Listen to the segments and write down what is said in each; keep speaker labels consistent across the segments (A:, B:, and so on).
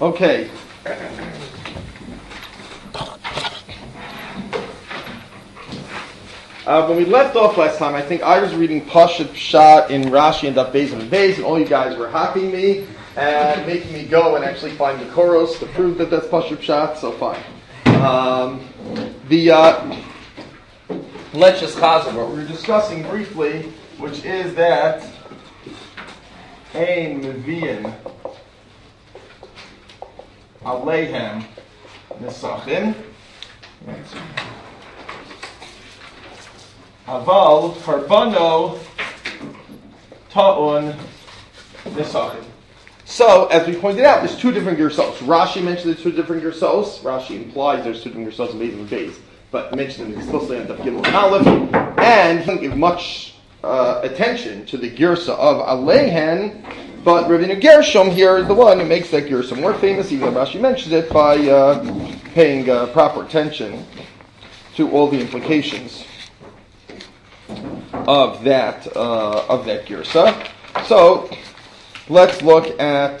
A: Okay. When we left off last time, I think I was reading Pashat Pshat in Rashi and Daf Beis and Beis, and all you guys were happing me and making me go and actually find the Koros to prove that that's Pashat Pshat, so fine. Let's just chazer what we were discussing briefly, which is that Ein Mevi'in Aleihem Nesachim Aval Karbano Ta'un Nesachim. So, as we pointed out, there's two different gersos. Rashi mentioned there's two different gersos. Rashi implies there's two different gersos in Beis and Beis, but mentioned them explicitly on Daf Gimel and Aleph, and he didn't give much attention to the gersa of Aleihen, but Ravina Gershom here is the one who makes that gersa more famous, even though Rashi mentions it, by paying proper attention to all the implications of that gersa. So let's look at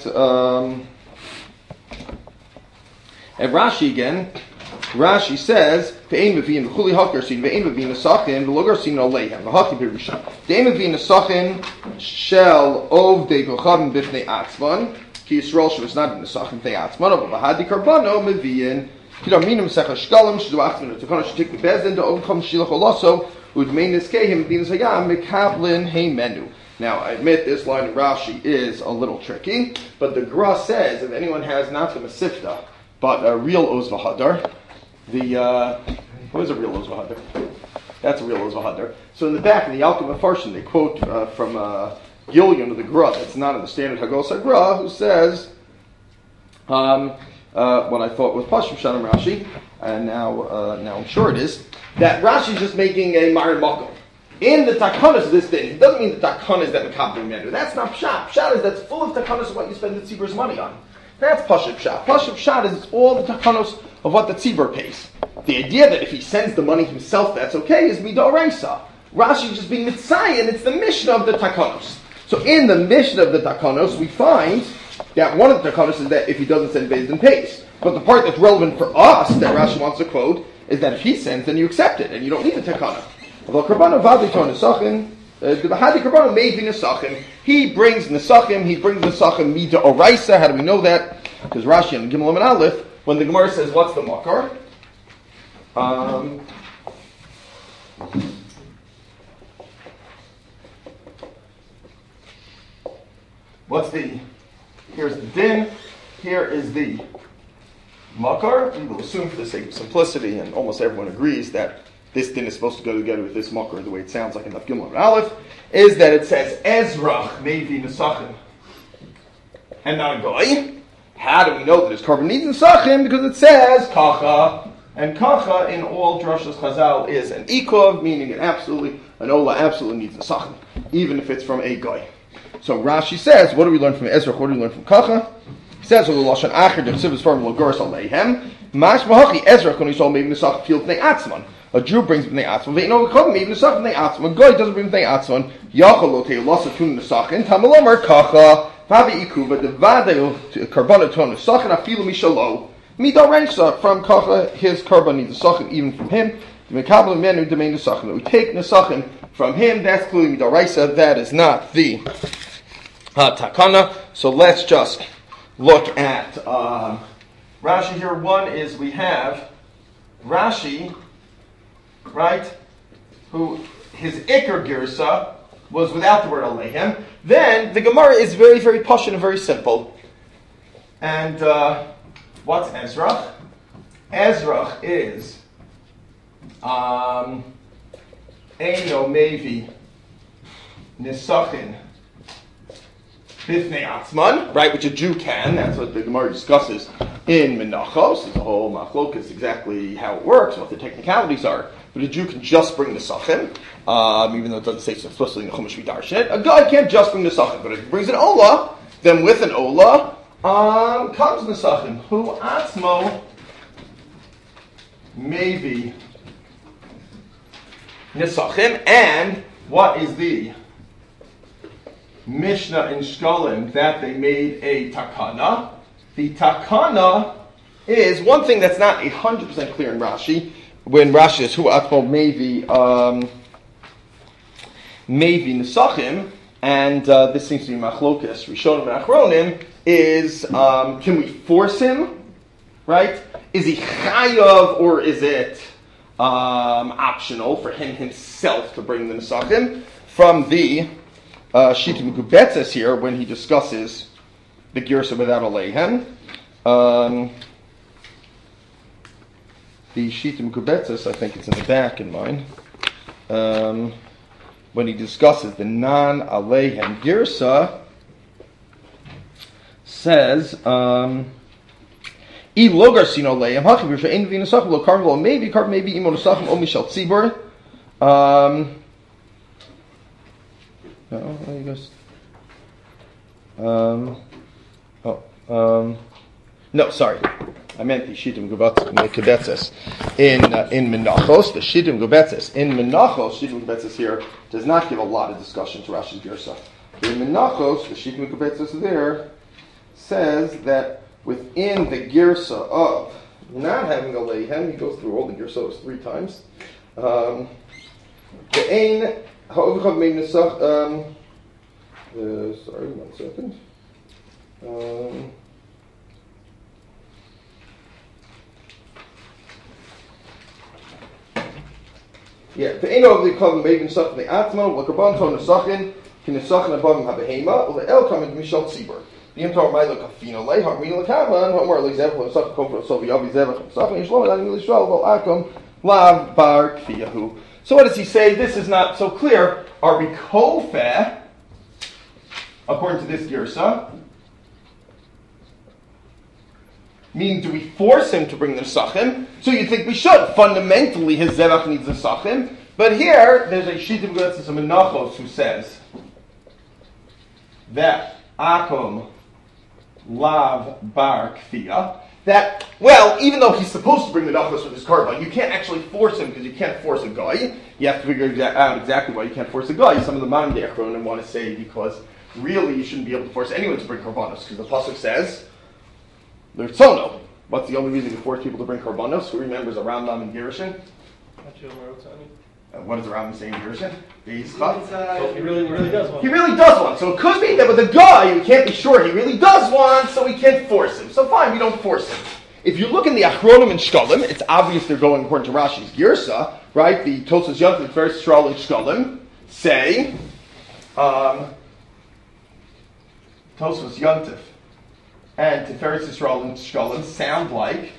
A: Rashi again. Rashi says, "Ve'ein mevi'in v'chuli hakarsin ve'ein mevi'in nesachim v'lo garsin oleihem v'haki pirusha. Ve'ein mevi'in nesachim shel ovdei kochavim b'fnei atzman ki Yisrael shevasnad nesachim b'fnei atzman of v'hadi karbano mevi'in kidam minum secha shkalim shdu atzman u'takana shetik bebezdin to ovkom shilach olaso u'dmein niskehim b'dinas hayam mekablin heimenu." Now, I admit this line of Rashi is a little tricky, but the Gra says if anyone has not the Masifta, but a real Oz V'Hadar, what is a real Oz V'Hadar? That's a real Oz V'Hadar. So in the back, in the Yalkut Mefarshim, they quote from Gilyon of the Gra, that's not in the standard Hagos HaGra, who says, what I thought was Pashim Shanam Rashi, and now I'm sure it is, that Rashi is just making a Mar Makom. In the takanas of this thing, it doesn't mean the takanas that Mekabel Menu. That's not Pshat. Pshat is that's full of takanas of what you spend the tzibur's money on. That's Pashat Pshat. Pashat Pshat is all the takanos of what the tzibur pays. The idea that if he sends the money himself, that's okay, is midoraisa. Rashi is just being mitzayin. It's the mission of the takanos. So in the mission of the takanos, we find that one of the takanos is that if he doesn't send Beis, then pays. But the part that's relevant for us that Rashi wants to quote is that if he sends, then you accept it, and you don't need the takana. He brings nesachim mida oraisa. How do we know that? Because Rashi and Gimel and Aleph, when the Gemara says, "What's the makar?" Here's the din. Here is the makar. We will assume for the sake of simplicity, and almost everyone agrees that this din is supposed to go together with this makar, the way it sounds like in Daf Gimel and Aleph, is that it says Ezrach Mevi Nesachim and not a goy. How do we know that his korban needs Nesachim? Because it says Kacha, and Kacha in all drashas Chazal is an Ikov, meaning an Ola absolutely needs Nesachim, even if it's from a goy. So Rashi says, what do we learn from Ezrach? What do we learn from Kacha? He says, Lashon Acher Dechsivus Farm Logoros Aleihem Mash Mahachi Ezrach Kon Yisrael Mevi Nesachim Field Pnei Atzman. A Jew brings b'nei atzman. Ve'ino l'kovim even nesachim b'nei atzman. A guy doesn't bring b'nei atzman. Yachol lo tei losa tun nesachin. Tamalomar kacha. Vavi ikuva devadeu karbana tun nesachin afilu mishalo. Midorensa from kacha his karban needs nesachin even from him. Mekabel menu domain nesachin. We take nesachin from him. That's clearly midoraisa. That is not the takana. So let's just look at Rashi here. One is we have Rashi, right, who his Iker Girsa was without the word Aleihem. Then the Gemara is very, very posh and very simple. And what's Ezrach? Ezrach is Eino Mevi Nisachin Bifnei Atzman, right, which a Jew can. That's what the Gemara discusses in Menachos. It's a whole machlokas exactly how it works, what the technicalities are. But a Jew can just bring the Nesachim, even though it doesn't say so explicitly in the Chumash Vidarshin. A guy can't just bring the Nesachim, but if he brings an Ola, then with an Ola comes Nesachim. Hu Atzmo maybe Nesachim. And what is the Mishnah in Shkolim that they made a takana? the takana is one thing that's not 100% clear in Rashi. When Rashi says hu atmo maybe nesachim, and this seems to be machlokas rishonim and achronim, is can we force him? Right? Is he chayav or is it optional for him himself to bring the nesachim? From the Shittim Gubetzes here, when he discusses the girsa without a leihen. The Shittim Gubetzes, I think it's in the back in mine, when he discusses the non-aleihen girsa, says, E logar sino leihem hachi b'risha ein v'in nesachim lo karm lo maybe imo nesachim o mishal tzibur. No, sorry. I meant the Shittim Gubetzes in Menachos. The Shittim Gubetzes in Menachos, Shittim Gubetzes here does not give a lot of discussion to Rashi's Girsa. In Menachos, the Shittim Gubetzes there says that within the Girsa of not having a leihen, he goes through all the Girsos 3 times. The Ein Ha'ovichav Meim Nesach. Sorry, 1 second. Yeah, the Ein Ha'ovichav Meim Nesach the Atma, L'karban Tom Nesachin, Kinesachin Abam HaBehema, U'le'el Kamen Mishal Tzibur. The Imtar Mai L'kafina Lei, Harmina L'kaman, Ha'mar L'zevach L'sach Kofra Sovi Yavi Zevach L'sachin, Yishlo L'ani L'Yisrael V'al'akom Lav Bar Kfiyahu. So what does he say? This is not so clear. Are we kofeh, according to this girsa? Meaning, do we force him to bring the nesachim? So you think we should. Fundamentally, his zevach needs the nesachim. But here, there's a Shittim Gubetzes of Menachos who says that akom lav bar kfiyah, that, well, even though he's supposed to bring the nachos with his carbon, you can't actually force him because you can't force a guy. You have to figure out exactly why you can't force a guy. Some of the modern day achronim want to say because really you shouldn't be able to force anyone to bring karbanos because the pasuk says there's sono. What's the only reason to force people to bring karbanos? Who remembers a Rambam in Gerushin? What does the Rambam say in Gerushin? He really does one. He really does one. So it could be that with a guy, we can't be sure he really does one, so we can't force him. So fine, we don't force him. If you look in the Achronim and Shkalim, it's obvious they're going according to Rashi's Girsa, right? The Tosas Yontif, the first Shral and Shkalim, say, Tosas Yontif and Tiferes Yisrael and Shkalim sound like,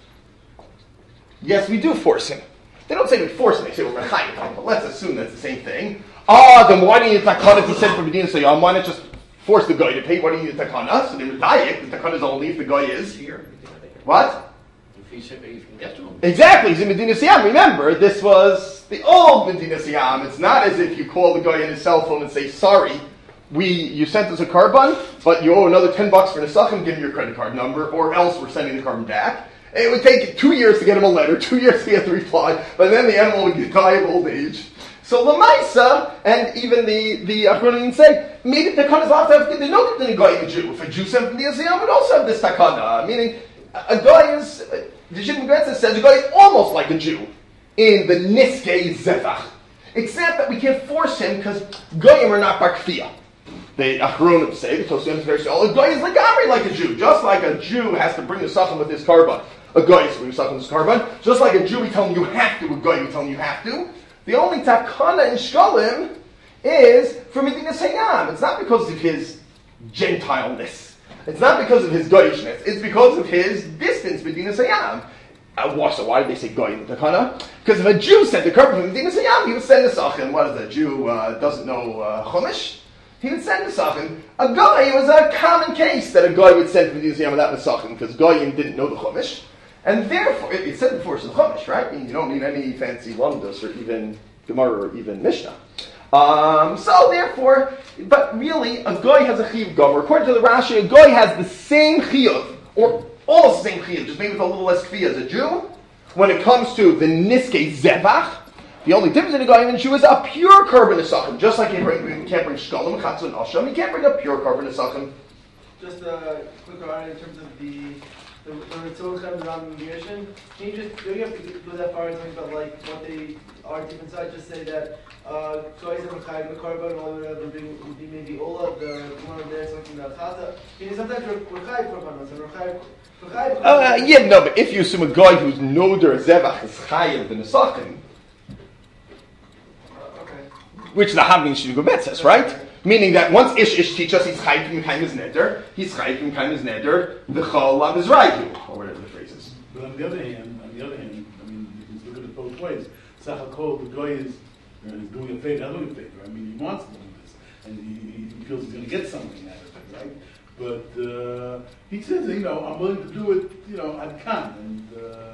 A: yes, we do force him. They don't say we force him, they say we're mechayim him, but let's assume that's the same thing. Then why do you need takana if he said for Medina Sayyam? Why not just force the guy to pay? Why do you need takana? So they were dayak, the takana is only if the guy is here. What?
B: If he can get to him.
A: Exactly, he's in Medina Sayyam. Remember, this was the old Medina Sayyam. It's not as if you call the guy on his cell phone and say, sorry, you sent us a carbon, but you owe another $10 for Nesachim, give me your credit card number, or else we're sending the carbon back. It would take 2 years to get him a letter, 2 years to get the reply, but then the animal would die of old age. So Lamaisa, and even the Achronim say, maybe the takana is allowed to have, they know that the guy is a Jew. If a Jew sent from the Yisrael, would also have this takana. Meaning, a guy is, the Shittim Gubetzes says, a guy is almost like a Jew in the Niskei Zevach. Except that we can't force him because Goyim are not bar kfiyah. The Achronim say, the Tosiyim is very strong, a guy is like a Jew. Just like a Jew has to bring the Sachem with his carbon. A guy is to bring the Sachem with his carbon. Just like a Jew, we tell him you have to, a guy, we tell him you have to. The only takana in Shkalim is for Medina Sayyam. It's not because of his Gentileness. It's not because of his Goyishness. It's because of his distance, Medina Sayyam. So why did they say Goy in the takana? Because if a Jew sent the carbon from Medina Sayyam, he would send the Sachem. What is that? Jew doesn't know Chumash? He would send the Sachem. A guy, it was a common case that a guy would send from Medina Sayyam without the Sachem because Goyim didn't know the Chumash. And therefore, it said before it's the Chumash, right? I mean, you don't need any fancy Lamdos or even Gemara or even Mishnah. So therefore, but really, a Goy has a Chiyuv Gomer. According to the Rashi, a Goy has the same Chiyuv, or almost the same Chiyuv, just maybe with a little less Chiyuv as a Jew. When it comes to the Niskei Zevach, the only difference in a Goy and a Jew is a pure Korban Nesachim. Just like you can't bring Shkalim, Chatzon, Asham, you can't bring a pure Korban Nesachim.
C: just a quick comment in terms of the when it's someone comes around the Gershon, can you just, do you have to go that far and talk about like what they are deep inside? Just say that guys are Chayv Mekarba and all that would be maybe Ola, the one there talking about Chata. Can you sometimes we're Chayv Korbanos and we're Chayv.
A: Yeah, no, but if you assume a guy who's Noder Zevach is Chayev the Nesachim, which the Havnin should go Metzes, right? Meaning that once Ish teaches us he's Chayiv Mekayim his Neder, he's Chayiv Mekayim his Neder, the Chol of Israel, or whatever the phrase is.
D: But on the other hand, I mean, you can look at it both ways. Sachakol, the guy is doing a favor, not doing a favor. I mean, he wants to do this, and he feels he's going to get something out of it, right? But he says, I'm willing to do it, I can,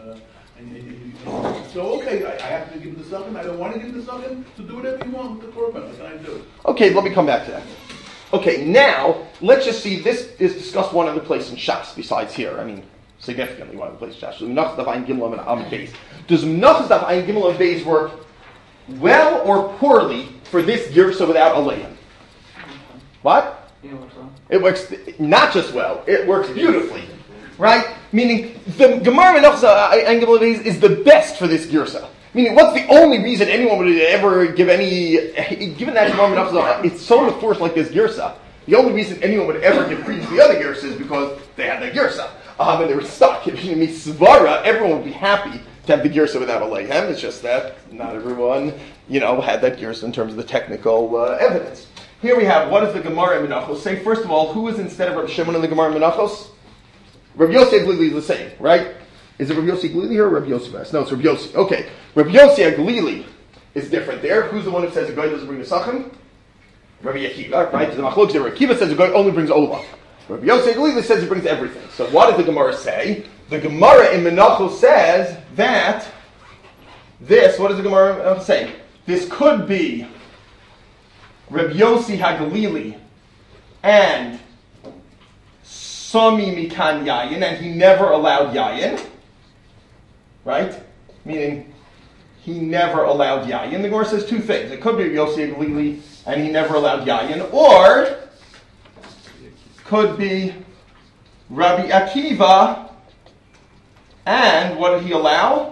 D: and so okay, I have to give him the second. I don't want to give him the second, so do whatever you want with the korban. What can I do?
A: Okay, let me come back to that. Okay, now let's just see. This is discussed one other place in Shas besides here. I mean, significantly one other place in Shas. Menachas Daf Ayin Gimel and Am Beis. Does Menachas Daf Ayin Gimel and Beis work well or poorly for this Girsa without Aleim? What? It works not just well. It works beautifully. Right? Meaning, the Gemara Menachas Ayin Gimel and Beis is the best for this Girsa. Meaning, what's the only reason anyone would ever give given that Gemara Menachas, it's so enforced like this Girsa, the only reason anyone would ever give credence to the other Girsa is because they had that Girsa. And they were stuck. If you mean Svara, everyone would be happy to have the Girsa without a Leihem. It's just that not everyone, had that Girsa in terms of the technical evidence. Here we have, what does the Gemara Menachos say? First of all, who is instead of Rabbi Shimon in the Gemara Menachos? Rabbi Yossi Aglili is the same, right? Is it Rabbi Yossi Aglili here or Rabbi Yossi Bas? No, it's Rabbi Yossi. Okay, Rabbi Yossi Aglili is different there. Who's the one who says a guy doesn't bring the Sachem? Rabbi Akiva, right? The Machlok Rabbi Akiva says a guy only brings Ola. Rabbi Yossi Aglili says he brings everything. So what does the Gemara say? The Gemara in Menachos says that what does the Gemara say? This could be Rabbi Yossi Hagalili and Sami Mikan Yayin, and he never allowed Yayin. Right? Meaning, he never allowed Yayin. The Gemara says two things. It could be Yossi Aglili, and he never allowed Yayin, or could be Rabbi Akiva, and what did he allow?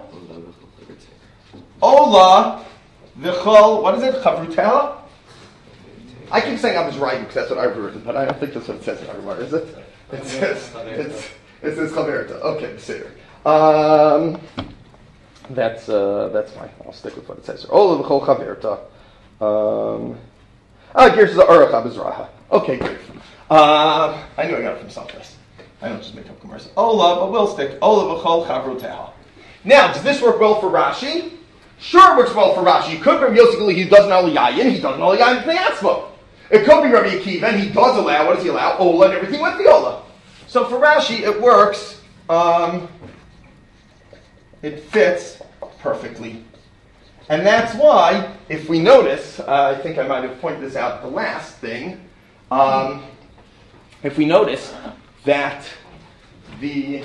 A: Ola, V'chol, what is it? Chavrutela? I keep saying I'm just writing because that's what I've written, but I don't think that's what it says in our Gemara, is it? It says Chaverta. Okay, Seder. That's fine. I'll stick with what it says. Ola v'chol Chaverta. Here's the Aruch HaBizraha. Okay, great. I knew I got it from someplace. I don't just make up commercials. Ola, but we'll stick. Ola v'chol Chavroteha. Now, does this work well for Rashi? Sure, it works well for Rashi. It could be Yossi Aglili, he doesn't allow Yayin, he doesn't allow Yayin Pnei. It could be Rabbi Akiva, and he does allow, what does he allow? Ola and everything with the Ola. So for Rashi, it works, it fits perfectly. And that's why, if we notice, I think I might have pointed this out the last thing, if we notice that the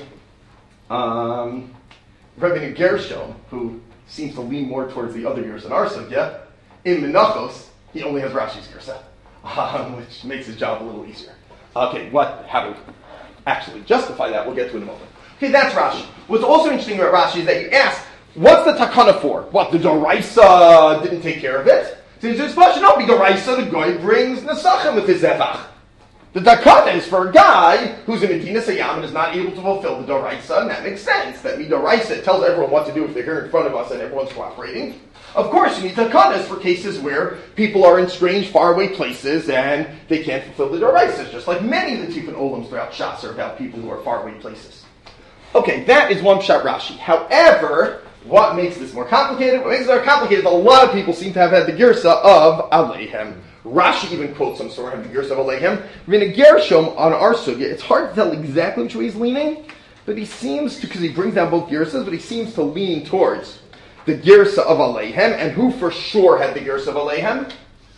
A: Rebbeinu Gershom, who seems to lean more towards the other Gersa in our sugya, in Menachos, he only has Rashi's Gersa. Which makes his job a little easier. Okay, how to actually justify that, we'll get to in a moment. Okay, that's Rashi. What's also interesting about Rashi is that you ask, what's the takana for? What, the Doraisa didn't take care of it? So there's this question, no, the Doraisa, the guy brings Nesachem with his Zevach. The takana is for a guy who's in Medina Sayyam and is not able to fulfill the Doraisa, and that makes sense. That Doraisa tells everyone what to do if they're here in front of us and everyone's cooperating. Of course, you need takanas for cases where people are in strange, faraway places and they can't fulfill the doraisas, just like many of the Tikkun Olams throughout Shas are about people who are faraway places. Okay, that is one pshat Rashi. However, what makes this more complicated? What makes it more complicated is a lot of people seem to have had the girsa of Aleihem. Rashi even quotes some sort of the girsa of Aleihem. Rebbeinu Gershom on our sugya, it's hard to tell exactly which way he's leaning, but he seems to, because he brings down both girsas, but he seems to lean towards the Girsa of Aleihem, and who for sure had the Girsa of Aleihem?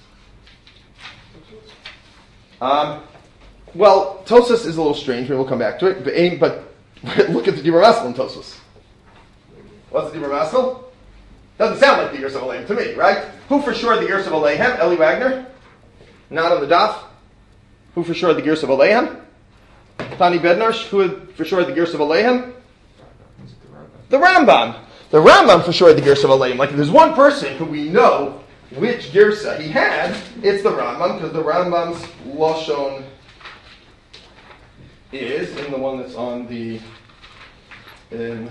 A: Well, Tosas is a little strange, maybe we'll come back to it, but look at the Dibur Maskell in Tosas. What's the Dibur Maskell? Doesn't sound like the Girsa of Aleihem to me, right? Who for sure had the Girsa of Aleihem? Eli Wagner? Not on the daf. Who for sure had the Girsa of Aleihem? Tani Bednarsh, who had for sure the Gersa of Alehem? The Rambam. The Rambam for sure had the Gersa of Alehem. Like if there's one person who we know which Gersa he had, it's the Rambam, because the Rambam's Lashon is in the one that's on the in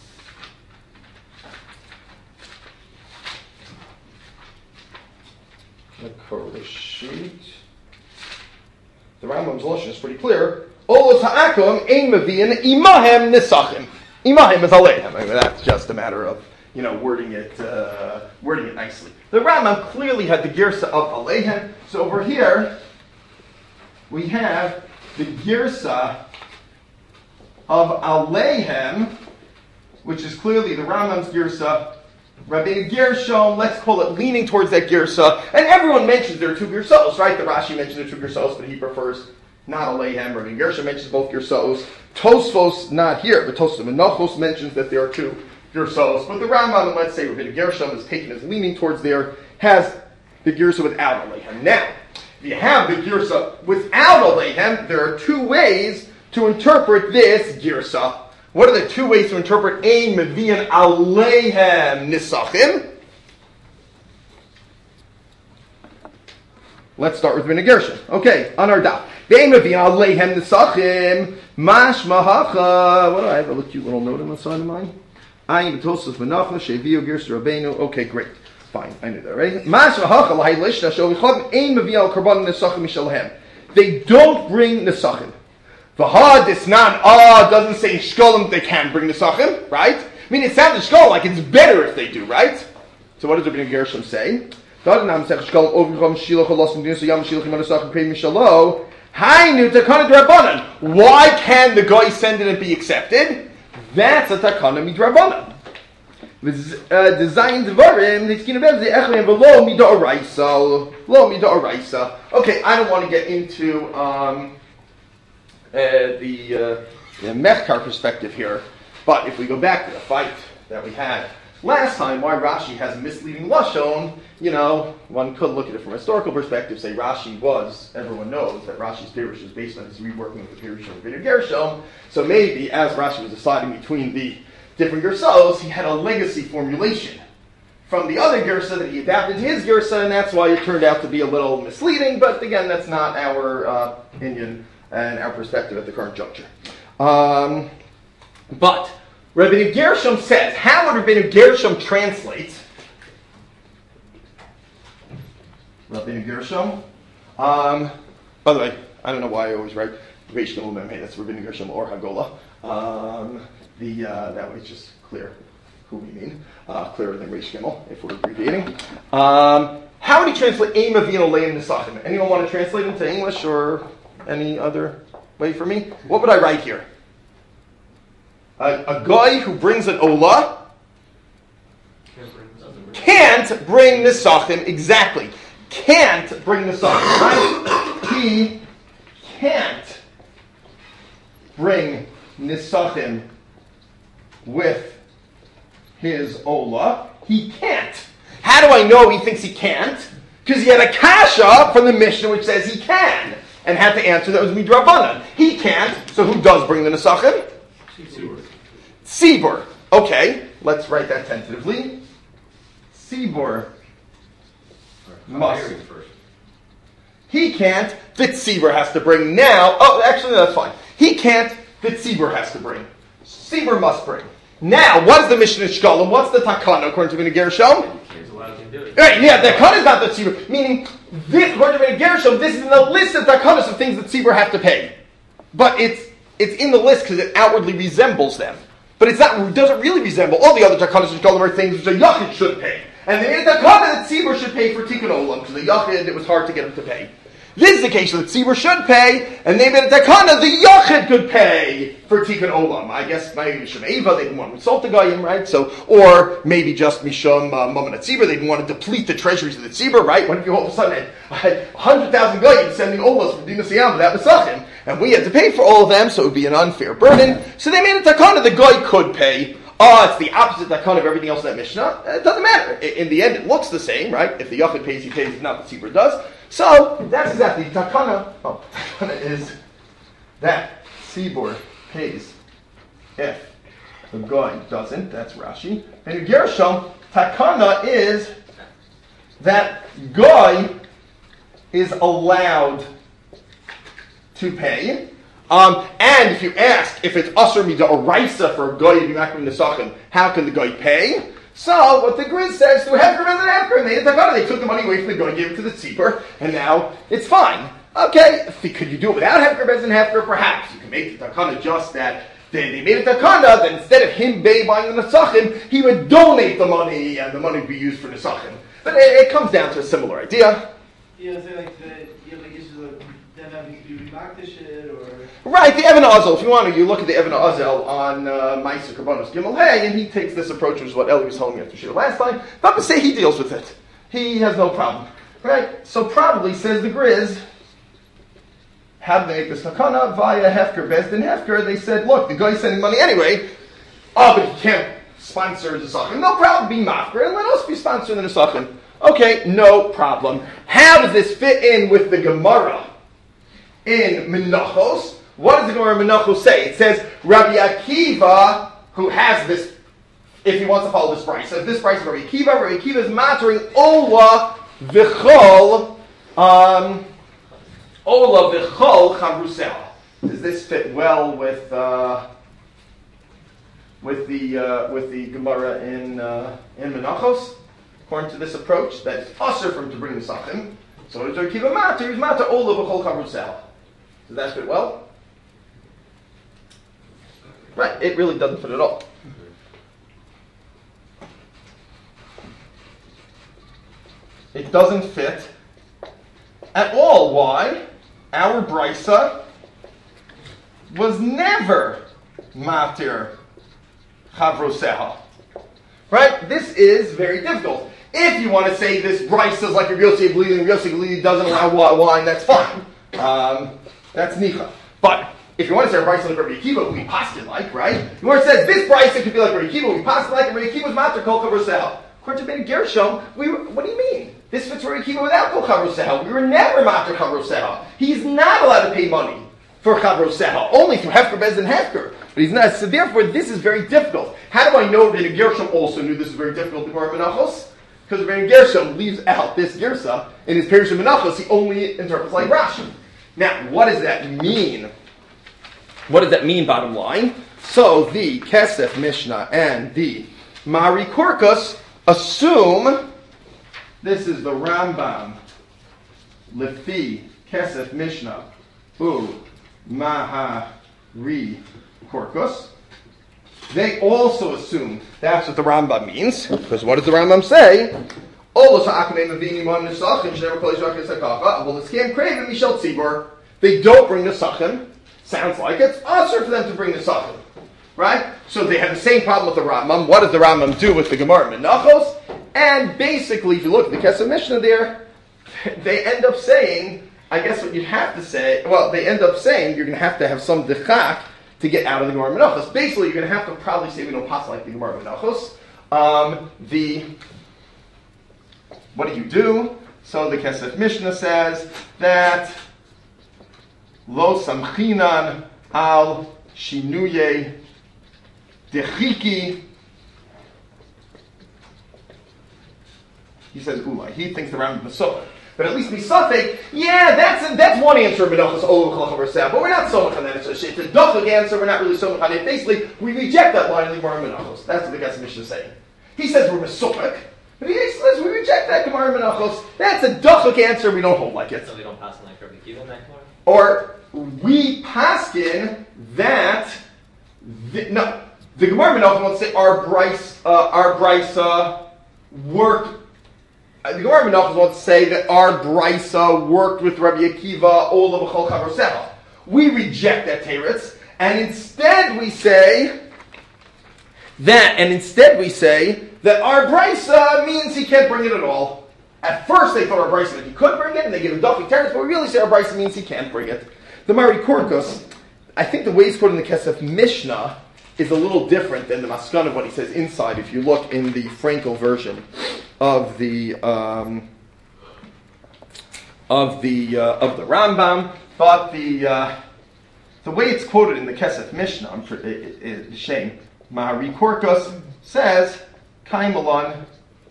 A: the cover sheet. The Rambam's Lashon is pretty clear. Olos ha'akum ein mevi'in imahem nisachim. Imahem is alehem. I mean, that's just a matter of wording it nicely. The Rambam clearly had the girsa of alehem. So over here we have the girsa of alehem, which is clearly the Rambam's girsa. Rabbeinu Gershom, let's call it leaning towards that girsa. And everyone mentions there are two girsos, right? The Rashi mentions there are two girsos, but he prefers not Alehem. Rabbeinu Gershom mentions both girsos. Tosfos not here, but Tosfos Menachos mentions that there are two girsos. But the Rambam, let's say Rabbeinu Gershom is taken as leaning towards there, has the girsa without Alehem. Now, if you have the girsa without Alehem, there are two ways to interpret this girsa. What are the two ways to interpret Ein Mevi'in Alehem Nisachim? Let's start with Rabbeinu Gershom. Okay, on our daf. Ein Mevi'in Alehem Nisachim Mashma Hacha. What do I have? A cute little note on the side of mine. Ayin B'Tosfos Menachos Shevi'u Gersa Rabbeinu. Okay, great. Fine, I knew that, right? Mashma Hacha L'Hai Lishna Shovichov Ein Mevi'in Al Karban Nisachim Mishalehem. They don't bring Nisachim. V'ha disnan doesn't say shkolim they can bring the sachim, right? I mean, it sounds shkolim like it's better if they do, right? So what does Rabbeinu Gershom say? Why can the guy send it and be accepted? That's a takana midrabanan. Okay, I don't want to get into the Mechkar perspective here, but if we go back to the fight that we had last time, why Rashi has a misleading lashon, one could look at it from a historical perspective, say Rashi everyone knows that Rashi's Pirush is based on his reworking of the Pirush of Rabbeinu Gershom, so maybe as Rashi was deciding between the different Gersos, he had a legacy formulation from the other Gersa that he adapted to his Gersa, and that's why it turned out to be a little misleading, but again, that's not our opinion and our perspective at the current juncture. But Rabbeinu Gershom says, how would Rabbeinu Gershom translate Rabbeinu Gershom? By the way, I don't know why I always write Reish Gimel Mem Hey, that's Rabbeinu Gershom or Hagolah. That way it's just clear who we mean. Clearer than Reish Gimel, if we're abbreviating. How would he translate Ein Mevi'in Alehem Nisachim? Anyone want to translate into English or any other way for me? What would I write here? A guy who brings an Olah can't bring Nisachim. Exactly. Can't bring Nisachim. Right? He can't bring Nisachim with his Olah. He can't. How do I know he thinks he can't? Because he had a kasha from the Mishnah which says he can. And had to answer that was midrabanan. He can't, so who does bring the Nesachim? Tzibur. Okay, let's write that tentatively. Tzibur must. He can't, the Tzibur has to bring now. Oh, actually, that's fine. He can't, the Tzibur has to bring. Tzibur must bring. Now, what is the Mishnah Shkolim? What's the Takana according to Rabbeinu Gershom? Right, yeah, the Takana is not the Tzibur. Meaning, this, according to Rabbeinu Gershom, this is in the list of Takanas of things that Tzibur have to pay. But it's in the list because it outwardly resembles them. But it doesn't really resemble all the other Takanas and Shkolim are things which a Yachid should pay. And they made a Takana that Tzibur should pay for Tikkun Olam, because the Yachid, it was hard to get him to pay. This is the case that Tzibur should pay, and they made a Takana the Yachid could pay for Tikkun Olam. I guess maybe Mishum Eva, they didn't want to insult the Goyim, right? So, or maybe just Mishum Mammon Tzibur, they didn't want to deplete the treasuries of the Tzibur, right? What if you all of a sudden had 100,000 Goyim sending Olas from Dinas Yam without Mesachim, and we had to pay for all of them, so it would be an unfair burden. So they made a Takana the Goy could pay. It's the opposite Takana of everything else in that Mishnah. It doesn't matter. In the end, it looks the same, right? If the Yachid pays, he pays. If not, the Tzibur does. So, that's exactly Takana. Takana is that tzibur pays if the guy doesn't, that's Rashi. And in Gershom, takana is that guy is allowed to pay. And if you ask if it's usher mida oraisa for a guy to be makrim nesachim, how can the guy pay? So what the Grid says to hefker and hefker, they took the money away from the guy, gave it to the tzibur, and now it's fine. Okay, could you do it without hefker and hefker? Perhaps you can make the takana just that. They made a takana that instead of him buying the nesachim, he would donate the money, and the money would be used for nesachim. But it comes down to a similar idea.
C: Yeah, say like issues of them having to do remaktish it or.
A: Right, the Evan Azel. If you want to, you look at the Evan Azel on Ma'aser Karbonos Gimel Hey, and he takes this approach, which is what Eli was telling me after Shira last time. But to say he deals with it, he has no problem. Right, so probably says the Grizz. How did they make this takana? Via Hefker, Bezdin Hefker. They said, look, the guy's sending money anyway. Oh, but he can't sponsor the Nesachim. No problem, be Mafker, and let us be sponsoring the Nesachim. Okay, no problem. How does this fit in with the Gemara in Menachos? What does the Gemara in Menachos say? It says, Rabbi Akiva, who has this, if he wants to follow this price, says this price is Rabbi Akiva is mattering Ola V'chol, Ola v'chol chavrusel. Does this fit well with the Gemara in Menachos? According to this approach, that it's usher for him to bring the sachim. So it's Akiva matter. He's matter Ola v'chol chavrusel. Does that fit well? Right. It really doesn't fit at all. It doesn't fit at all. Why? Our brisa was never matir chavroseha. Right? This is very difficult. If you want to say this brisa is like Rabbi Yossi Glili, and Rabbi Yossi Glili doesn't allow wine, that's fine. That's nicha. But if you want to say a brisa like Rabbi Akiva, who we paskin like, right? You want to say this brisa could be like Rabbi Akiva, who we paskin like, and Rabbi Akiva's matir kol chavroseha. According to Ben Gershom, what do you mean? This fits Rabbi Akiva without kol chavroseha. We were never matir chavroseha. He's not allowed to pay money for chavroseha, only through hefker, bez, and hefker. But he's not. So therefore, this is very difficult. How do I know that Gershom also knew this was very difficult to Gemara Menachos? Because Ben Gershom leaves out this girsa in his Perush Menachos. He only interprets like Rashi. Now, what does that mean? What does that mean, bottom line? So, the Kesef Mishnah and the Mari Korkus assume, this is the Rambam, Lefi Kesef Mishnah, U Mahari Korkus. They also assume that's what the Rambam means, because what does the Rambam say? They don't bring the Sachim. Sounds like it's usher for them to bring the Sachim. Right? So they have the same problem with the Rambam. What does the Rambam do with the Gemara Menachos? And basically, if you look at the Kesef Mishnah there, they end up saying, I guess what you'd have to say, well, they end up saying you're going to have some dechak to get out of the Gemara Menachos. Basically, you're going to have to probably say we don't pass like the Gemara Menachos. What do? So the Kesef Mishnah says that Lo samchinan al shinuye dechiki. He says Ulai. He thinks the Rambam is so. But at least Misafek, yeah, that's one answer of Menachos Olu Chalav but we're not so much on that. It's a Dachak answer, we're not really so much on it. Basically, we reject that line in the Gemara Menachos. That's what the Kesef Mishnah is saying. He says we're Mesopek, but he says we reject that Gemara Menachos. That's a Dachak answer, we don't hold like it.
E: So we don't pass on like Rabbi Akiva in that Gemara?
A: Or we paskin that the Gemara Menachos wants to say our brisa worked. The Gemara Menachos wants to say that our brisa worked with Rabbi Akiva Ola B'chol Chavroseha. We reject that teretz, and instead we say that our brisa means he can't bring it at all. At first they thought our brisa meant he could bring it, and they give a duffy teretz, but we really say our brisa means he can't bring it. The Mari Korkus, I think the way he's quoting the Kesef Mishnah is a little different than the Maskan of what he says inside. If you look in the Frankel version of the Rambam, but the way it's quoted in the Kesef Mishnah, it's a shame. Mahari Korkus says, Kaimalon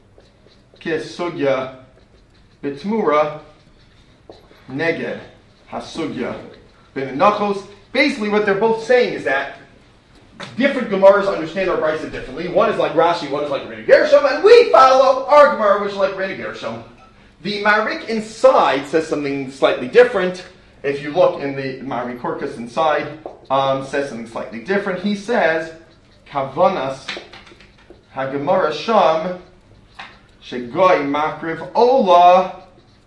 A: Kesugya Bitmura Neged Hasugya Benachos. Basically, what they're both saying is that different Gemaras understand our Brisa differently. One is like Rashi, one is like Rena Gershom, and we follow our Gemara, which is like Rena Gershom. The Marik inside says something slightly different. If you look in the Mari Korkus inside, says something slightly different. He says, Kavanas Hagemara Sham Shegoy Makriv Ola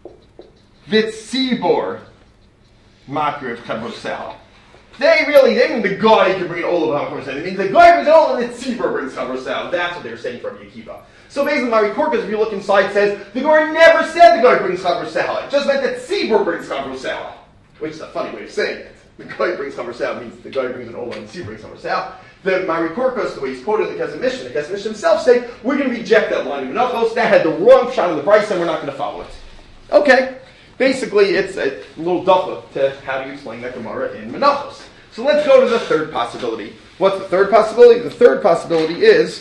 A: Vitzibor Makriv Kavrosel. They mean the guy can bring an Ola of Kavrosel. It means the guy brings an Ola and the Tzibor brings Kavrosel. That's what they're saying from Yekiva. So basically, Mari Korkus, if you look inside, says the Gemara never said the guy brings Kavrosel. It just meant that Tzibor brings Kavrosel. Which is a funny way of saying it. The guy brings Chavar means the guy brings an Ola and the brings Chavar. The Mari Korkus, the way he's quoted in the Kesef Mishnah, himself say, we're going to reject that line of Menachos. That had the wrong shot of the Brisa, and we're not going to follow it. Okay. Basically, it's a little dufa to how do you explain that Gemara in Menachos. So let's go to the third possibility. What's the third possibility? The third possibility is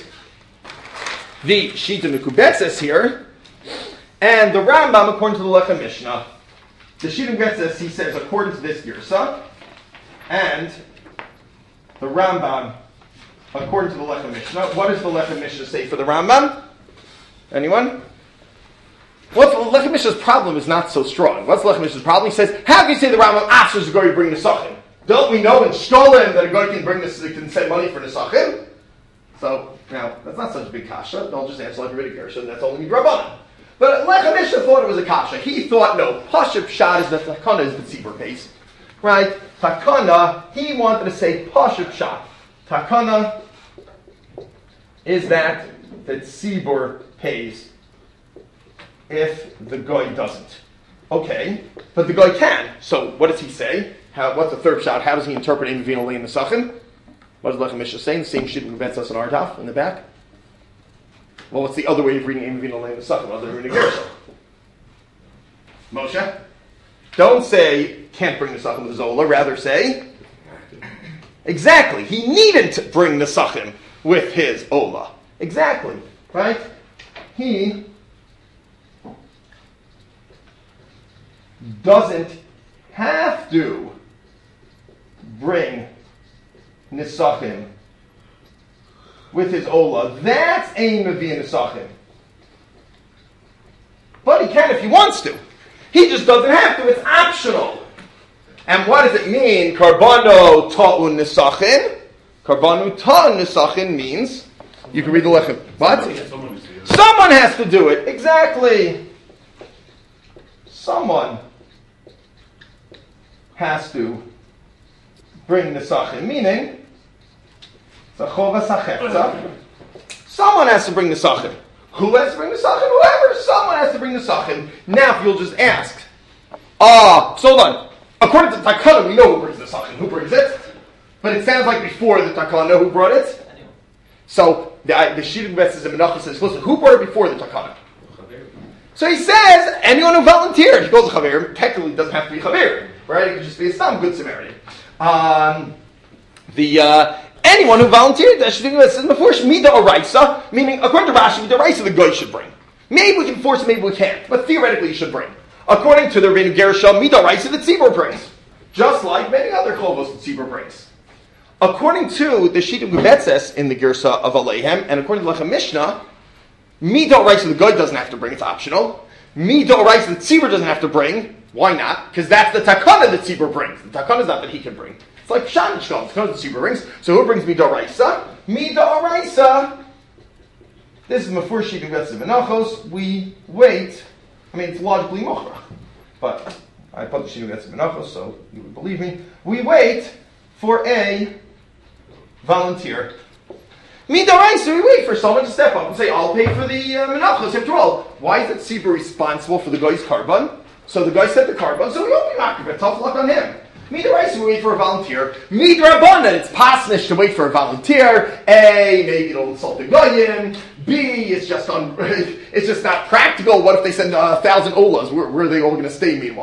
A: the Shita Mekubetzes here, and the Rambam according to the Lechem Mishnah. The Shita Mekubetzes, he says, according to this Girsa, and the Rambam, according to the Lechem Mishnah. What does the Lechem Mishnah say for the Rambam? Anyone? Well, the Lechem Mishnah's problem is not so strong. What's the Lechem Mishnah's problem? He says, how can you say the Rambam asks a guy to bring Nesachim? Don't we know in Shkolim that a guy can send money for Nesachim? So, now, that's not such a big kasha. Don't just answer like a Riddick, that's only Rabbanan. But Lechem Mishnah thought it was a kasha. He thought, no, Pashup Shad is that Takana is the Tzibur pays. Right? Takana, he wanted to say Pashup Shad. Takana is that the Tzibur pays if the guy doesn't. Okay, but the guy can. So what does he say? What's the third shot? How does he interpret Ein V'Vin Olei Nesachim? What does Lechem Mishnah saying? The same shit we bet us in our daf in the back. Well, what's the other way of reading Ein V'Vin Olei Nesachim other than reading Gershom? Moshe, don't say can't bring Nesachim with Zola. Rather say exactly. He needed to bring Nesachim with his Ola. Exactly, right? He doesn't have to bring Nesachim with his Ola. That's Ein Mevin Nesachim. But he can if he wants to. He just doesn't have to. It's optional. And what does it mean? Karbano ta'un Nesachim. Karbano ta'un Nesachim means, you can read the Lechem. What? Someone has to do it. Exactly. Someone has to bring Nesachim, meaning someone has to bring Nesachim. Who has to bring Nesachim? Whoever. Someone has to bring Nesachim. Now, if you'll just ask, so hold on. According to Takana, we know who brings Nesachim. Who brings it? But it sounds like before the Takana, who brought it? So the Shita Mekubetzes in Menachos says, listen, who brought it before the Takana? So he says, anyone who volunteered. He calls a Chaver. Technically, it doesn't have to be Chaver. Right? It could just be a Stam, good Samaritan. Anyone who volunteered, that should says before Mida Oraisa, meaning according to Rashi, Mida Oraisa the guy should bring. Maybe we can force it, maybe we can't, but theoretically you should bring. According to the Rebbeinu Gershom, Mida Oraisa the Tzibur brings, just like many other Chovos the Tzibur brings. According to the Shita Mekubetzes in the Gersa of Alehem, and according to Lechem Mishnah, Mida Oraisa the guy doesn't have to bring; it's optional. Mida Oraisa the Tzibur doesn't have to bring. Why not? Because that's the takana that Tzibur brings. The takana is not that he can bring. It's like Pshat Shkol. The takana that Tzibur brings. So who brings Mida Oraisa? Mida Oraisa. This is Mefur Shita Mekubetzes Menachos. We wait. I mean, it's logically Mochra. But I put the Shita Mekubetzes Menachos, so you would believe me. We wait for a volunteer. Mida Oraisa, we wait for someone to step up and say, I'll pay for the Menachos. After all, why is it Tzibur responsible for the guy's carbon? So the guy set the carbon, so we won't be makriv. Tough luck on him. Midrash, we wait for a volunteer. Midrabanan, it's pasnish to wait for a volunteer. A, maybe it'll insult the goyim. B, it's just not practical. What if they send 1,000 olas? Where are they all going to stay meanwhile?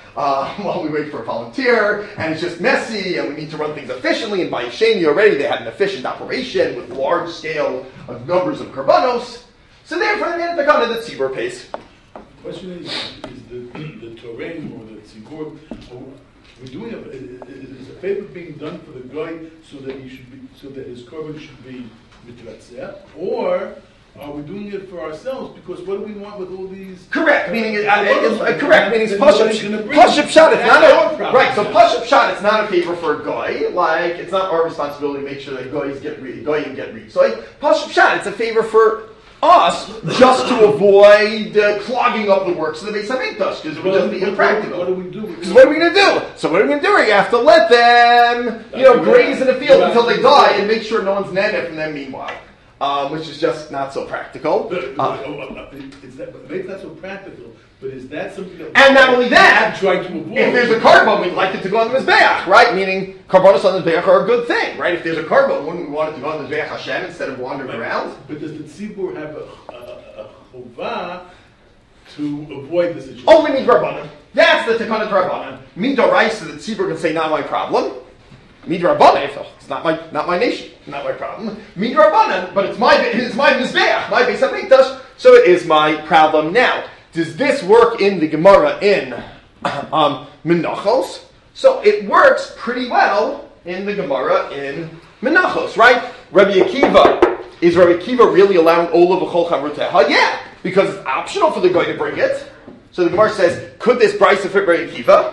A: while we wait for a volunteer, and it's just messy, and we need to run things efficiently, and by Sheni already they had an efficient operation with large scale of numbers of karbanos, so therefore they had the kind of the tzibur pays.
D: The question is the Torah or the tzibur, we're doing is a favor being done for the guy so that his korban should be mitratzeh, or are we doing it for ourselves? Because what do we want with all these?
A: Correct, meaning it's Pashup Shot. It's not a right. So Pashup Shot. It's not a favor for a guy. Like it's not our responsibility to make sure that guys get read. So like Pashup Shot. It's a favor for us just to avoid clogging up the works of the Beis Hamikdash because it would just be impractical.
D: What do we do?
A: Because what are we going to do? So what are we going to do? We have to let them, graze in the field until they die and make sure no one's netted from them meanwhile. Which is just not so practical.
D: Maybe not so practical, but is that something that...
A: And not only that,
D: trying to avoid?
A: If there's a carbon, we'd like it to go on the Mizbeach, right? Meaning, carbonos on the Mizbeach are a good thing, right? If there's a carbon, wouldn't we want it to go on the Mizbeach Hashem instead of wandering around?
D: But does the tzibur have a chovah to avoid the situation?
A: Only midrabanan. That's the Tekana Drabanan. Midoraisa, the tzibur can say, not my problem. Midrabanan, it's not my nation, not my problem. Midrabanan, but it's my Mizbeach, my Beis Hamikdash, so it is my problem now. Does this work in the Gemara in Menachos? So it works pretty well in the Gemara in Menachos, right? Is Rabbi Akiva really allowing Ola v'chol chavruteha? Yeah, because it's optional for the guy to bring it. So the Gemara says, could this brisa fit Rabbi Akiva?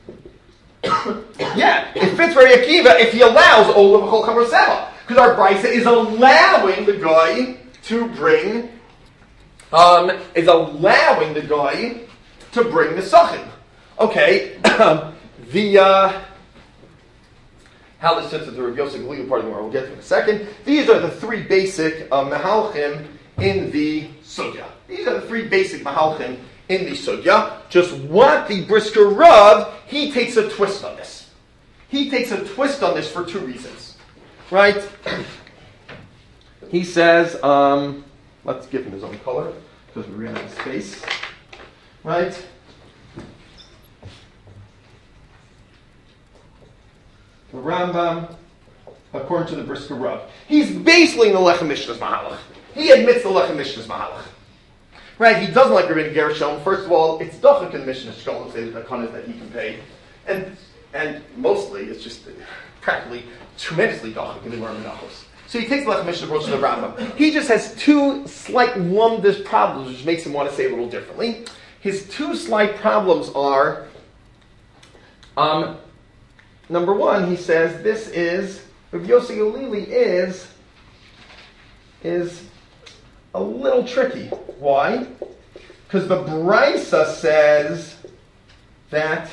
A: Yeah, it fits Rabbi Akiva if he allows Ola v'chol chavruteha, because our brisa is allowing the guy to bring. Is allowing the guy to bring the sachin. Okay, how this fits with the Rabbi Yosef Galil part of the Gemara, we'll get to in a second. These are the three basic mahalchim in the sugya. These are the three basic mahalchim in the sugya. Just what the Brisker Rav, he takes a twist on this. He takes a twist on this for two reasons. Right? He says, let's give him his own color, because we ran out of space. Right? The Rambam, according to the Brisker Rav, he's basically in the Lechem Mishnah's Mahalach. He admits the Lechem Mishnah's Mahalach. Right? He doesn't like Rabbeinu Gershon. First of all, it's Dochak in the Mishnah Shkolim, say the Kanas that he can pay. And mostly, it's just practically tremendously Dochak in the Gemara Menachos. So he takes the Lechem Mishnah approach to the Rambam. He just has two slight lumdish problems, which makes him want to say it a little differently. His two slight problems are, number one, he says this is, Rabbi Yossi Galili is a little tricky. Why? Because the Brisa says that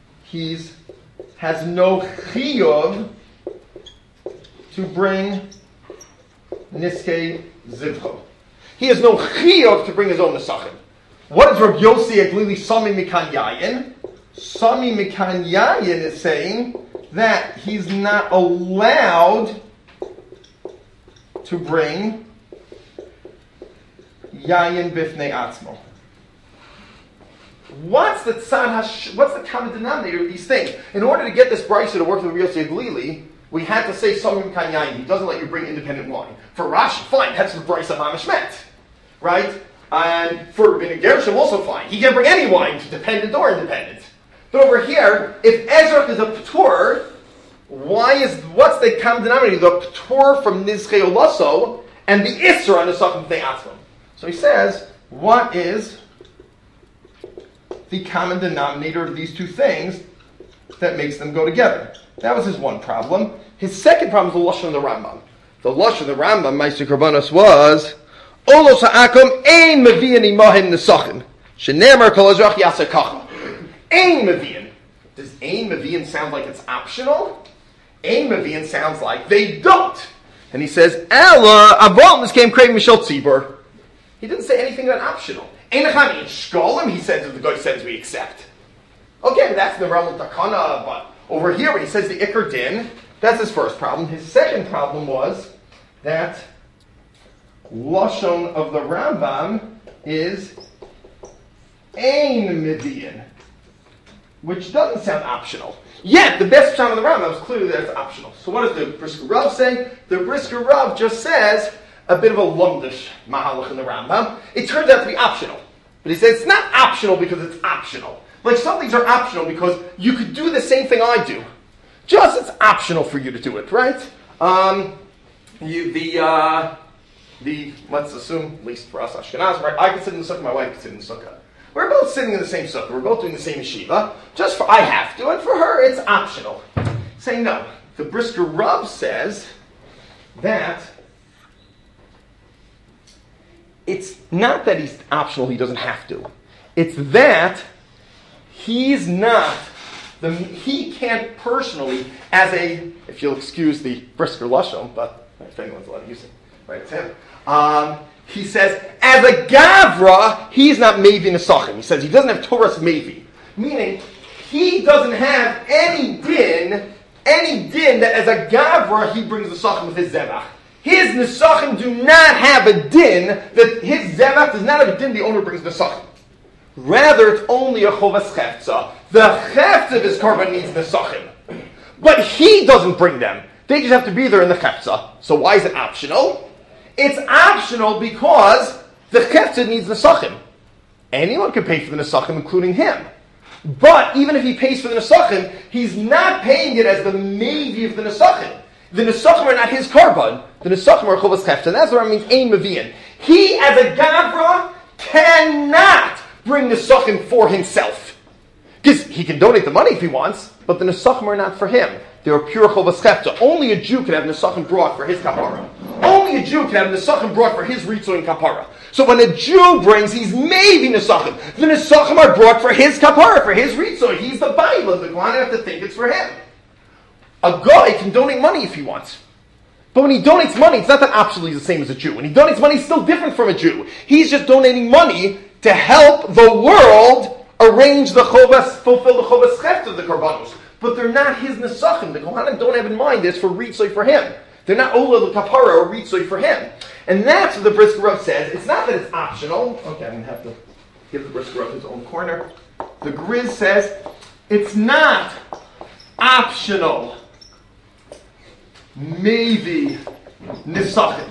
A: has no chiyuv to bring Niskei Zivcho. He has no chiyuv to bring his own nesachim. What is Rabbi Yossi Galili Sami Mikan Yayin? Sami Mikan Yayin is saying that he's not allowed to bring Yayin Bifnei Atzmo. What's the common denominator of these things? In order to get this brisa to work with Rabbi Yossi Galili, we had to say Sami Mikan Yayin. He doesn't let you bring independent wine. For Rashi, fine, that's the brisa Mamash meant. Right? And for Rabbeinu Gershom, also fine. He can bring any wine, dependent or independent. But over here, if Ezra is a P'tur, what's the common denominator? The P'tur from Nizchei Olaso and the Isra on the Sachim B'nei Atzmon. So he says, what is the common denominator of these two things that makes them go together? That was his one problem. His second problem is the Lashon of the Rambam. The Lashon of the Rambam, Meister Karbanos, was Olos ha'akum ein mevi'in imahim nesachim shenemar kol ezrach yaseh kacha. Ein mevi'in. Does ein mevi'in sound like it's optional? Ein mevi'in sounds like they don't. And he says, Ella aval came craving mishal tzibur. He didn't say anything about optional. Ein achami in shkolim, he says, if the guy says we accept. Okay, that's the realm of takana, but over here when he says the ikar din, that's his first problem. His second problem was that Lashon of the Rambam is ein mevi'in. which doesn't sound optional. Yet, the best pshat in the Rambam is clearly that it's optional. So what does the Brisker Rav say? The Brisker Rav just says a bit of a lumdish mahalach in the Rambam. It turns out to be optional. But he says it's not optional because it's optional. Like some things are optional because you could do the same thing I do. Just it's optional for you to do it, right? Let's assume, at least for us Ashkenazim, right? I can sit in the sukkah, my wife can sit in the sukkah. We're both sitting in the same sukkah. We're both doing the same yeshiva. Just for I have to, and for her, it's optional. Saying no. The Brisker Rav says that it's not that he's optional, he doesn't have to. It's that he's not, he can't personally, as a, if you'll excuse the Brisker Lashon, but if anyone's allowed to use it, right, it's him. He says, as a Gavra, he's not Mevi Nesachim. He says he doesn't have Torah's Mevi. Meaning, he doesn't have any din that as a Gavra, he brings Nesachim with his Zevach. His Nesachim do not have a din, that his Zevach does not have a din the owner brings Nesachim. Rather, it's only a Chovas Chefza. The Chefza of his Karban needs Nesachim. But he doesn't bring them. They just have to be there in the Chefza. So why is it optional? It's optional because the Chefza needs Nesachim. Anyone can pay for the Nesachim, including him. But even if he pays for the Nesachim, he's not paying it as the Mevi of the Nesachim. The Nesachim are not his Karban. The Nesachim are Chovas Chefza. And that's what it means, Ein Mevi'in. He, as a Gavra, cannot bring Nesachim for himself. Because he can donate the money if he wants, but the Nesachim are not for him. They are pure Chovas Chefza. Only a Jew can have Nesachim brought for his Kapara. Only a Jew can have Nesachim brought for his Ritzo and Kapara. So when a Jew brings, he's maybe Nesachim. The Nesachim are brought for his Kapara, for his Ritzo. He's the Bible. The Kohanim have to think it's for him. A guy can donate money if he wants. But when he donates money, it's not that absolutely the same as a Jew. When he donates money, he's still different from a Jew. He's just donating money to help the world arrange the Chovas, fulfill the Chovas Chefta of the Karbanos. But they're not his Nesachim. The Kohanim don't have in mind this for Ritzoi for him. They're not Ola the Kapara or Ritzoi for him. And that's what the Brisker Rav says. It's not that it's optional. Okay, I'm going to have to give the Brisker Rav his own corner. The Griz says it's not optional. Maybe Nesachim.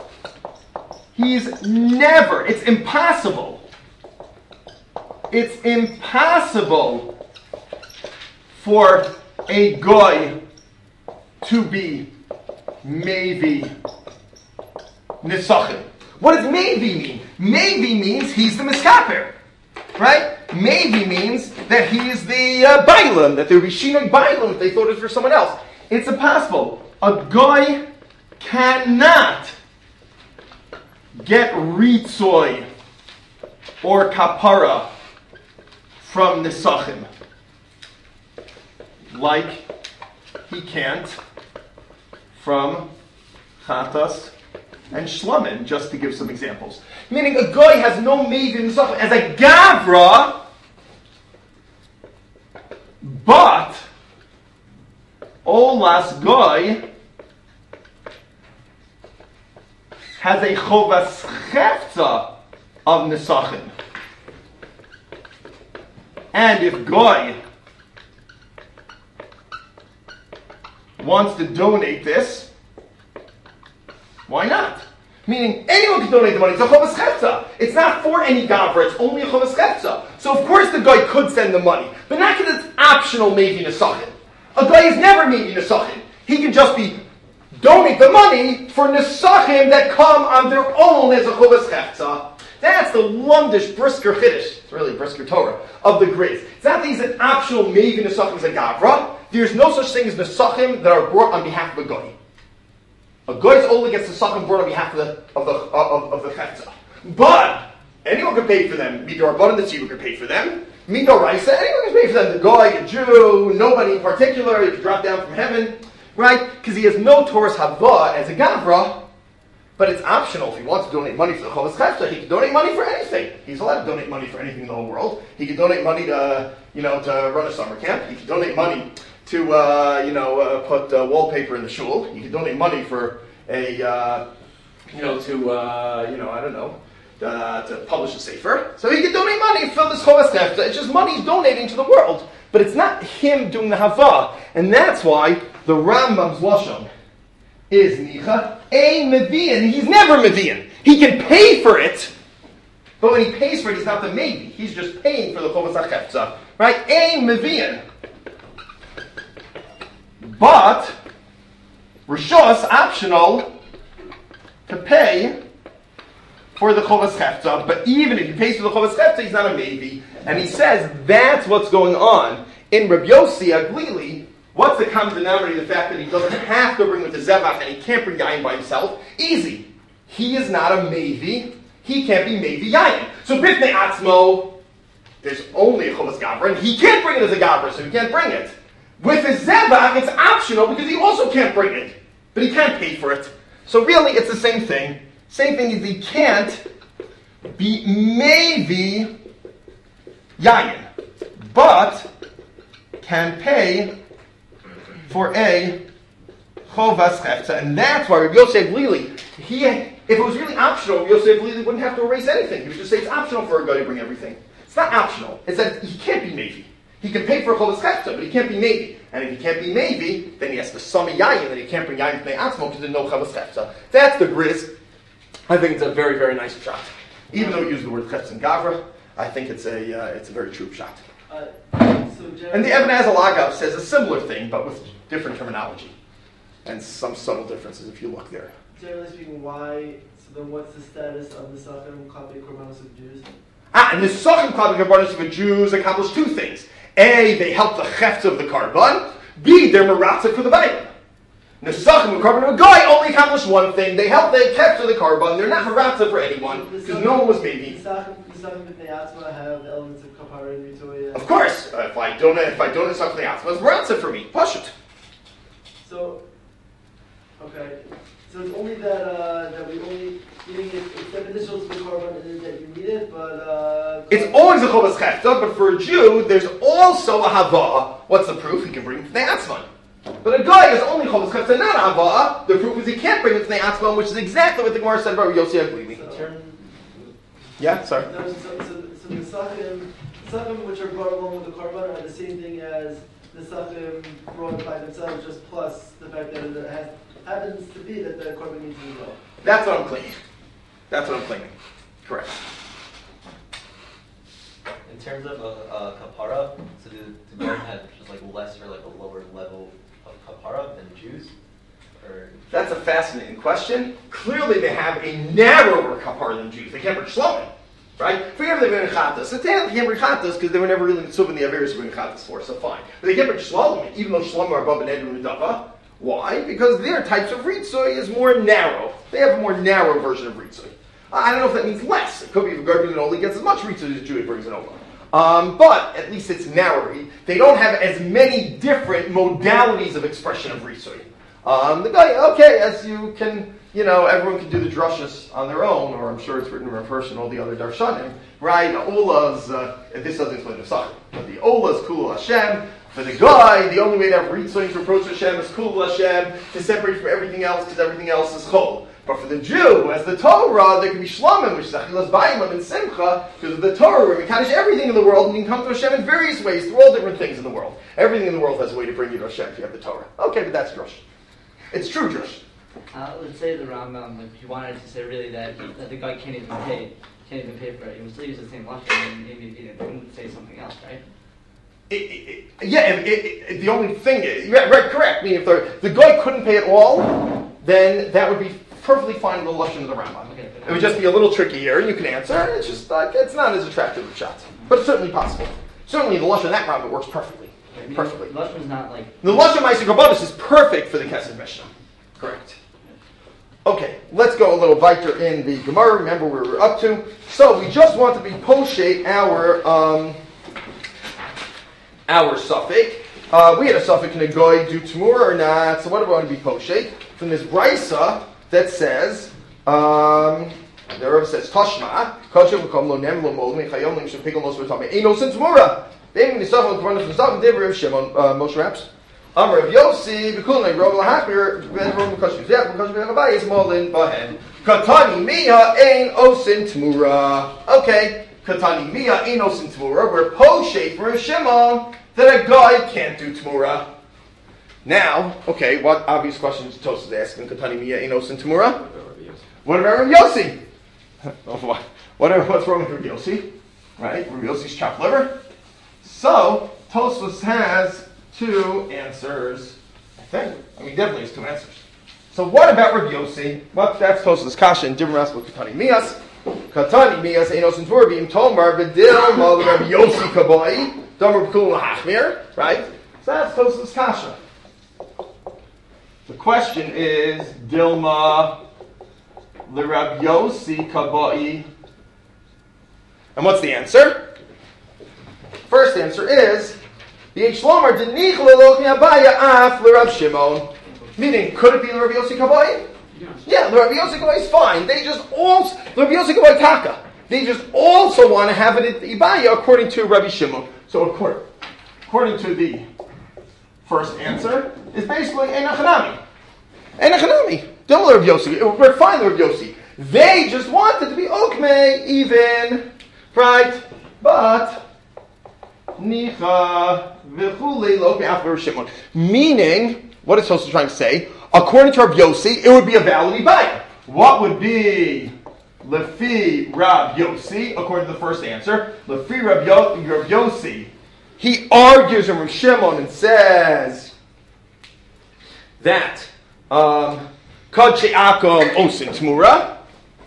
A: He's never, it's impossible. It's impossible for a goy to be maybe Nesachim. What does maybe mean? Maybe means he's the miskaper, right? Maybe means that he is the bailam, that there would be shinoi bailam if they thought it was for someone else. It's impossible. A goy cannot get ritzoi or kapara from Nesachim. Like he can't from Chatas and Shlomin, just to give some examples. Meaning a guy has no Mevi Nesachim as a Gavra, but Olas Goy has a Chovas Chefza of Nesachim. And if Goy wants to donate this, why not? Meaning, anyone can donate the money. It's a Chovas Chefza. It's not for any Gavra, it's only a Chovas Chefza. So of course the guy could send the money, but not because it's optional maybe Nesachim. A guy is never maybe Nesachim. He can just be donate the money for Nesachim that come on their own as a Chovas Chefza. That's the Lumdish Brisker Chiddush, it's really Brisker Torah, of the Griz. It's not that he's an optional maybe Nesachim as a Gavra. There's no such thing as Nesachim that are brought on behalf of a Goy. A Goy's only gets Nesachim brought on behalf of the Chefza. But anyone can pay for them. Midor Rabbanan, the Tzibur can pay for them. Midor Raisa, anyone can pay for them. The Goy, a Jew, nobody in particular, he can drop down from heaven, right? Because he has no Torah's Hava as a Gavra. But it's optional. If he wants to donate money for the Chovas Chefza, he can donate money for anything. He's allowed to donate money for anything in the whole world. He can donate money to run a summer camp. He can donate money to, put wallpaper in the shul. He can donate money for to publish a sefer. So he can donate money and fill this Chovas Chefza. It's just money he's donating to the world. but it's not him doing the hava, and that's why the Rambam's lashon is nicha ein mevian. He's never mevian. He can pay for it, but when he pays for it, he's not the maybe. He's just paying for the chovas hachefza, right? Ein mevian. But Rishos optional to pay for the chovas chefta, but even if he pays for the chovas chefta, he's not a maybe. And he says that's what's going on in Rabbi Yossi Aglili. What's the common denominator? The fact that he doesn't have to bring with the zevach and he can't bring yayin by himself. Easy. He is not a maybe. He can't be maybe yayin. So bifnei atzmo, there's only a chovas gabra, and he can't bring it as a gabra, so he can't bring it. With his zevach, it's optional because he also can't bring it, but he can't pay for it. So really, it's the same thing. Same thing is he can't be maybe yayin, but can pay for a chovas chefta, and that's why Rabbi Yosef Lili, if it was really optional, Rabbi Yosef Lili wouldn't have to erase anything. He would just say it's optional for a guy to bring everything. It's not optional. It's that he can't be maybe. He can pay for a chovas chefta, but he can't be maybe. And if he can't be maybe, then he has to sum yayin, and he can't bring yayin to atzmo because there's no chovas chefta. That's the grizz. I think it's a very, very nice shot. Even though we use the word chetz and gavra, I think it's a very true shot. And the Eben Azalagav says a similar thing, but with different terminology and some subtle differences if you look there.
C: Generally speaking, what's the status of the Sachem Klapei Korbanos of Jews?
A: And the Sachem Klapei Korbanos of the Jews accomplish two things. A, they help the chefts of the karban. B, they're maratza for the Bailam. Nesachim and Karban of a guy only accomplish one thing. They help the chefts of the karban. They're not maratza for anyone because no one was maybe.
C: The Sachem B'nei Atzma have elements of kapara and ritoya.
A: Of course, if I don't Nesachim B'nei Atzma, it's maratza for me. Push it.
C: So, okay. So it's only that we only it's beneficial to the korban that you need it, but
A: it's always a chovas chefta. But for a Jew, there's also a hava. What's the proof? He can bring B'nei Atzma. But a guy is only chovas chefta, not a hava. The proof is he can't bring B'nei Atzma, which is exactly what the Gemara said about Yossi Aglili. Yeah, sorry.
C: No, so the sachim which are brought along with the korban are the same thing as the sachim brought by themselves, just plus the fact that it happens to be that the korban needs to go.
A: That's what I'm claiming. Correct.
E: In terms of kapara, so do men have just like less or like a lower level of kapara than Jews? Or
A: That's a fascinating question. Clearly, they have a narrower kapara than Jews. They can't bring shlomim, right? Forget they bring chatas. So they can't bring chatas because they were never really mitzvah in the averis to bring chatas for. So fine, but they can't bring shlomim, even though shlomim are above an edron medava. Why? Because their types of ritzoi is more narrow. They have a more narrow version of ritzoi. I don't know if that means less. It could be if a guy brings an only gets as much ritzoi as a Jew brings an over. But at least it's narrower. They don't have as many different modalities of expression of ritzoi. The guy, okay, as you can, everyone can do the drushas on their own, or I'm sure it's written in reverse and all the other darshanim, right? The ola's, this doesn't explain the sachar, but the ola's kulu Hashem. For the guy, the only way to have ritzoi to approach Hashem is kulu Hashem, to separate from everything else, because everything else is chol. But for the Jew, who has the Torah, there can be shlomim, which is achilas b'ayim and simcha, because of the Torah, where we kaddish everything in the world, and you can come to Hashem in various ways, through all different things in the world. Everything in the world has a way to bring you to Hashem if you have the Torah. Okay, but that's drush. It's true drush.
F: Let's say the Rambam, if you wanted to say really that the guy can't even pay for it, he would still use the same lashon, and maybe he wouldn't say something else, right?
A: The only thing is, right, correct. I mean, if the guy couldn't pay at all, then that would be perfectly fine in the lashon of the Rambam.
F: Okay,
A: it would just be a little tricky here, and you can answer. It's just it's not as attractive a shot, but it's certainly possible. Certainly, the lashon of that Rambam works perfectly. Perfectly.
F: The lashon is not like
A: the lashon Ma'aseh Karbanos is perfect for the Kesef Mishnah. Correct. Okay, let's go a little weiter in the Gemara. Remember where we're up to. So we just want to be poshay our suffix. We had a suffix in a goy do tamura or not. So what do we want to be poshay? From this brisa that says, the Rebbe says, Tashma, Kosher v'kom lo nem lo molim, chayom lim shepikol nos v'tamei, ein osin tamura. David nisachon k'varnos v'zavim, David Rav Shimon, Moshe Raps. Amar Rav Yossi, v'kulnei Rav Lahapir, ben Rav Mekosher V'zeh, Mekosher V'zeh Abayis, Molin, Bahen. Katani miha ein osin tamura. Okay, Katani miha ein osin tamura. We're poshay for Rav Shimon that a guy can't do Tmura. Now, okay, what obvious questions Tosfos is asking? Katani Miya Enos and Tmura? What about Rabbi Yossi? What's wrong with Rabbi Yossi? Right? Rabbi Yossi's chopped liver? So, Tosfos has two answers, I think. I mean, definitely has two answers. So what about Rabbi Yossi? Well, that's Tosfos' kasha in different aspects with Katani Miyas. Katani Miyas Enos and Tmura being Tomar Bedil Mal Rabbi Yossi Kabai Damar B'Kul Hachmir, right? So that's Tosfos' kasha. The question is Dilma L'Rab Yossi Kabai. And what's the answer? First answer is the Shlomer Denich L'Loch Mi'Abaya Af L'Rab Shimon. Meaning, could it be L'Rab Yossi Kabai? Yeah, L'Rab Yossi Kabai is fine. They just also L'Rab Yossi Kabai Taka. They just also want to have it at Ibaya according to Rabbi Shimon. So according to the first answer is basically Einachanami. Einachanami. Don't L'Rab Yossi. We're fine L'Rab Yossi. They just wanted to be Okmei even, right? But Nicha v'chulei lo be'afar Shimon. Meaning, what is Tosfos trying to say? According to Rabbi Yossi, it would be a valid Ibaya. What would be Lefi Rab Yossi, according to the first answer? Lefi Rab Yossi. He argues in Rav Shimon and says that Kad she'akum osin tmura.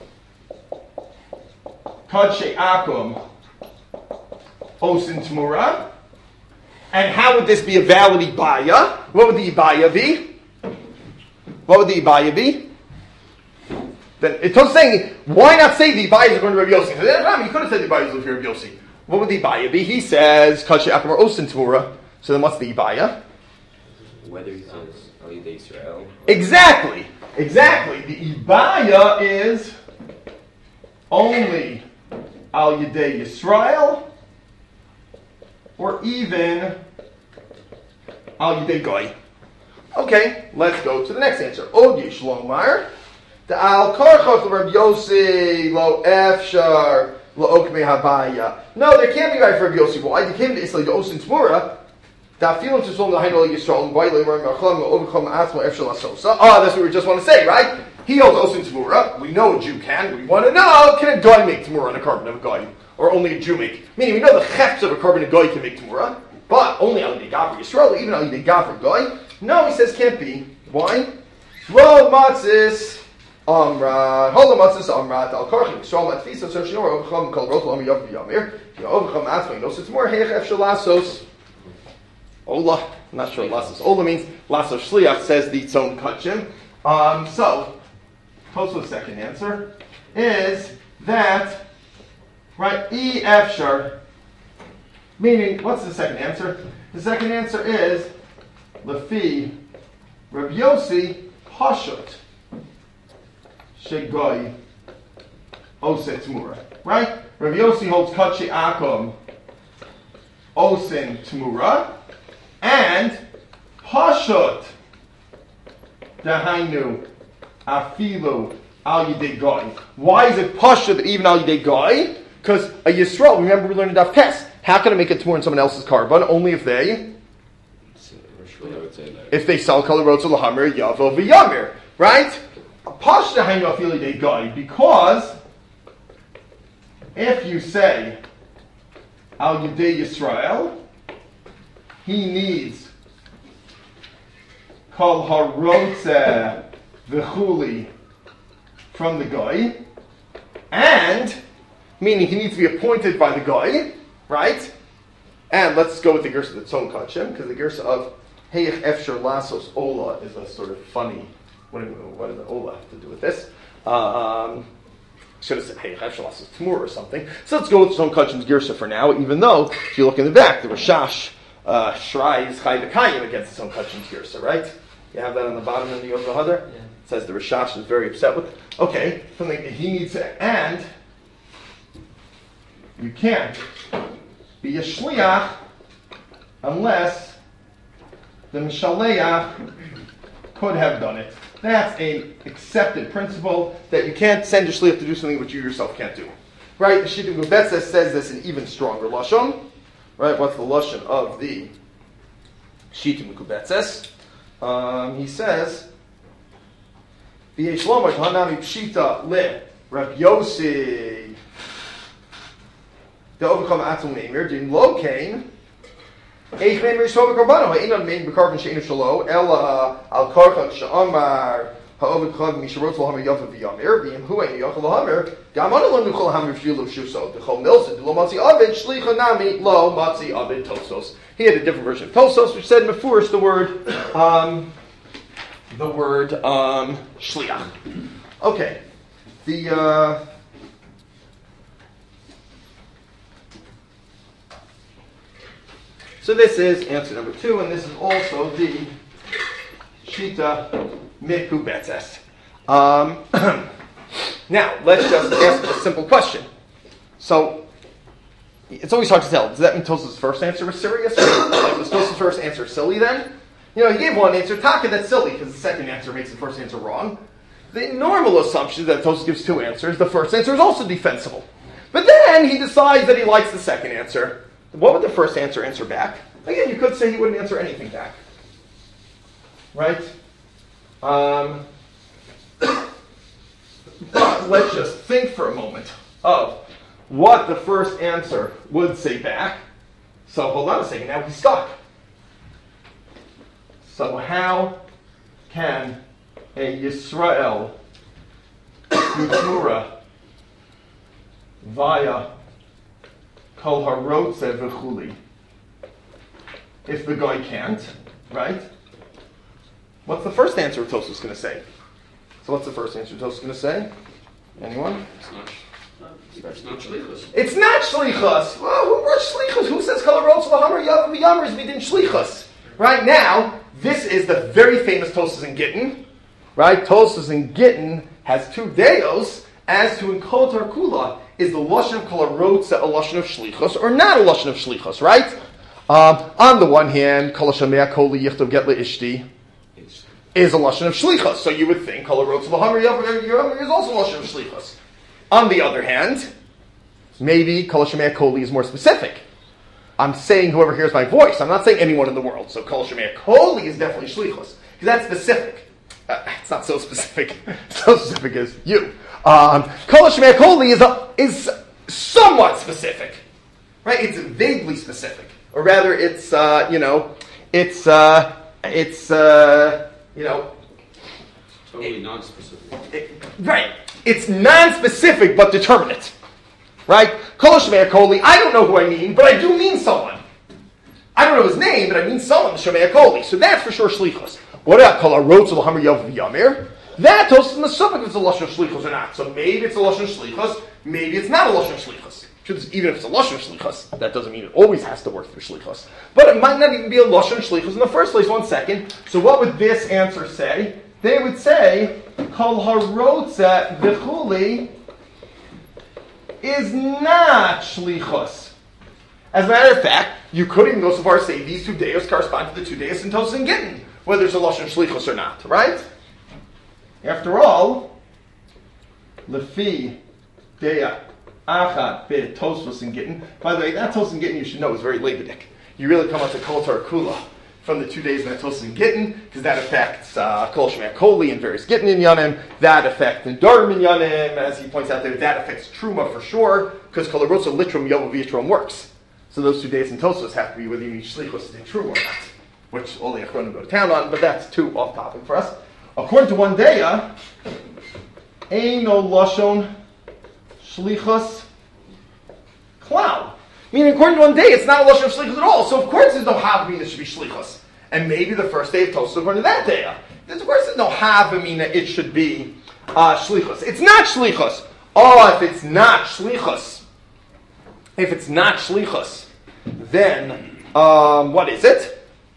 A: Kad she'akum osin tmura. And how would this be a valid Ibaya? What would the Ibaya be? What would the Ibaya be? Then it's saying, why not say the Ibaya is according to Rabbi Yossi? You could have said the Ibaya is according to Rabbi Yossi. What would the Ibaya be? He says, Kad she'akum osin tmura. So then what's the Ibaya?
G: Whether he says Al Yidei Yisrael.
A: Exactly. The Ibaya is only Al Yidei Yisrael or even Al Yidei Goy. Okay, let's go to the next answer. Od Yesh Lomar. The Al Karchos Rabbi Yossi Lo Efshar Lo Okmei Habaya. No, there can't be right for Rabbi Yossi. Why? They came to Israel to Osin Tmura. That's what we just want to say, right? He holds Osin Tmura. We know a Jew can. We want to know, can a guy make Tmura on a carbon of a guy? Or only a Jew make? Meaning, we know the chefs of a carbon of a guy can make Tmura, but only Al Yidei Gafar Yisrael, even Al Yidei Gafar guy. No, he says can't be. Why? Lo matzis amrat. Holo matzis amrat. Al karchim Yisrael matfisa tzor overcham kol rotel am yav v'yamir. Overcham atzmai nosit Tmura heich efshel lasos. Ola, I'm not sure what lasos. Ola means lasos shliach, says the tzon kachim. So, Tosfos' second answer is that, right, E efshar, meaning, what's the second answer? The second answer is Lefi Rabbi Yossi Pashut Shegoy Oset Tmura. Right? Rabbi Yossi holds Kachi Akum Osin Tmura and Pashut Dahainu Afilu Al Yidei Goy. Why is it Pashut that even Al Yidei Goy? Because a Yisrael, remember we learned in Daf Tes, how can I make a Tmura in someone else's carbon? Only if they sell color road to lahamir yavo v'yamir, right? Pashta hainu afili de guy, because if you say Al Yidei Yisrael, he needs kol harotze v'chuli from the guy, and meaning he needs to be appointed by the guy, right? And let's go with the gersa of the tzon kachim, because the gersa of Heich Efshar Lasos Ola is a sort of funny. What does the Ola have to do with this? Should have said Heich Efshar Lasos Tmur or something. So let's go with Tzon Kachim's Girsa for now, even though, if you look in the back, the Rashash Shrais Chai V'Kayim against Tzon Kachim's Girsa, right? You have that on the bottom in the Yod V'Hadar? Yeah. It says the Rashash is very upset with. Okay, something that he needs to, and you can't be a Shliach unless the Mishaleach could have done it. That's an accepted principle that you can't send your shliach to do something which you yourself can't do. Right? The Shittim Gubetza says this in even stronger lashon. Right? What's the lashon of the Shita Mekubetzes? He says, V'yesh lomar hanami pshita le Rab Yossi the overcome atzum neimir din lo kain eich neimir yisrael b'karbano ha'inad mein b'karban she'enu shalo ela al karchan she'amar ha'overcome misharot l'hamir yafa v'yamir v'yim hu ein yachal l'hamir gam anu lo nuchal l'hamir v'yilu shuso d'chol milsa lo matzi avid shlicha nami lo matzi avid tosos. He had a different version of tosos which said mefurish the word shliach. Okay. So this is answer number 2, and this is also the Shita Mekubetzes. Now, let's just ask a simple question. So, it's always hard to tell. Does that mean Tosaf's first answer was serious? Like, was Tosaf's first answer silly then? You know, he gave one answer, Taka, that's silly, because the second answer makes the first answer wrong. The normal assumption is that Tosaf gives 2 answers. The first answer is also defensible. But then he decides that he likes the second answer. What would the first answer back? Again, you could say he wouldn't answer anything back. Right? But let's just think for a moment of what the first answer would say back. So hold on a second, now he's stuck. So how can a Yisrael do Torah via Kol Harotze V'chuli if the guy can't, right? What's the first answer Tosaf's going to say? So what's the first answer Tosaf's going to say? Anyone?
B: It's not shlichus.
A: It's not shlichus. Well, who wrote shlichus? Who says Kol Harotze V'hamar Yav V'yamar is midin shlichus? Right now, this is the very famous Tosafos in Gittin. Right? Tosafos in Gittin has 2 deos as to in Kol Torah Kula. Is the lashon of Kol Harotze a lashon of shlichus or not a lashon of shlichus? Right? On the one hand, Kol Hashamei Koli Yichtov Get LeIshti is a lashon of shlichus. So you would think Kol Harotze L'hamar Yav is also a lashon of shlichus. On the other hand, maybe Kol Hashamei Koli is more specific. I'm saying whoever hears my voice. I'm not saying anyone in the world. So Kol Hashamei Koli is definitely shlichus because that's specific. It's not so specific. So specific as you. Kol Hashamei Koli is somewhat specific, right? It's vaguely specific, or rather, it's
B: Totally non-specific.
A: Right. It's non-specific but determinate, right? Kol Hashamei Koli. I don't know who I mean, but I do mean someone. I don't know his name, but I mean someone. Shemei Koli. So that's for sure shlichus. What about Kol Harotze L'hamar Yav V'yamir? That Tosafos in the subject if it's a lashon of shlichus or not. So maybe it's a lashon of shlichus, maybe it's not a lashon of shlichus. Even if it's a lashon of shlichus, that doesn't mean it always has to work through shlichus. But it might not even be a lashon of shlichus in the first place. 1 second. So what would this answer say? They would say Kol Harotze V'chuli is not shlichus. As a matter of fact, you could even go so far as say these 2 deos correspond to the 2 deos in Tosafos and Gittin, whether it's a lashon of shlichus or not, right? After all, Lefi Deya Achad Be Tosafos and Gittin. By the way, that Tosafos and Gittin you should know is very Levitic. You really come out to Kol Torah Kula from the 2 days in that Tosafos and Gittin, because that affects Kol Hashamei Koli and various Gittin in Yanim. That affects Nedarim in Yanim, as he points out there. That affects Truma for sure, because Kol Harotze Litrum Yovav Yitrom works. So those 2 days in Tosafos have to be whether you need shlichus to take Truma or not, which all the Achronim go to town on. But that's too off topic for us. According to one Deya, Eino Lashon Shlichus Klal. Meaning, according to one Deya, it's not a Lashon of Shlichus at all. So, of course, there's no Havamina should be Shlichus. And maybe the first day of Tosafos, according to that Deya. Of course, there's no Havamina, it should be Shlichus. It's not Shlichus. Oh, if it's not Shlichus, then, what is it?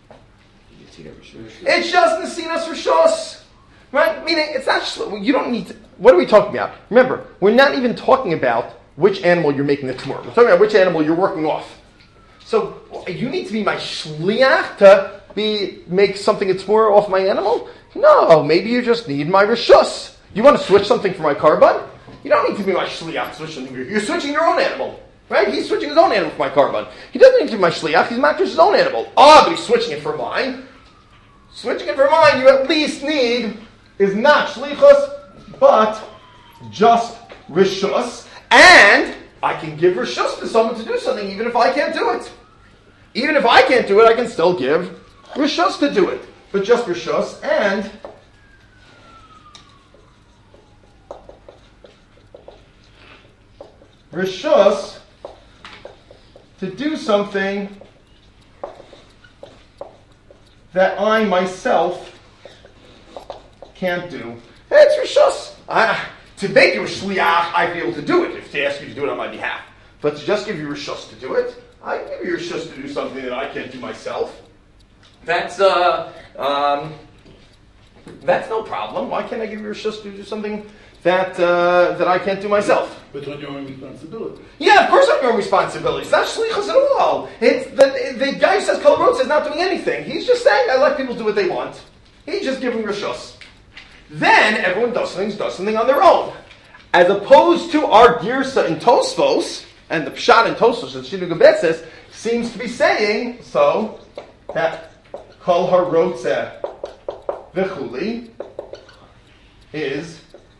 A: It's just Nesinas Rishos. Right? Meaning, it's not, you don't need to, what are we talking about? Remember, we're not even talking about which animal you're making the Tmur. We're talking about which animal you're working off. So, you need to be my shliach to make something a Tmur off my animal? No, maybe you just need my Rishus. You want to switch something for my carbon? You don't need to be my shliach to switch something. You're switching your own animal. Right? He's switching his own animal for my carbon. He doesn't need to be my shliach. He's matching his own animal. But he's switching it for mine. Switching it for mine, you at least need is not shlichus, but just rishus. And I can give rishus to someone to do something, even if I can't do it. Even if I can't do it, I can still give rishus to do it. But just rishus and rishus to do something that I myself can't do. It's rishus. To make you a shliach, I'd be able to do it if they ask you to do it on my behalf. But to just give you rishus to do it, I can give you rishus to do something that I can't do myself. That's no problem. Why can't I give you rishus to do something that I can't do myself?
D: But on your own responsibility.
A: Yeah, of course I'm your responsibility. It's not shlichus at all. It's the guy who says kol rotz is not doing anything. He's just saying, I let people do what they want. He's just giving rishus. Then everyone does something on their own. As opposed to our girsa in Tosfos, and the pshat in Tosfos and Shinu Gebetzes seems to be saying, so, that kol harotze v'chuli is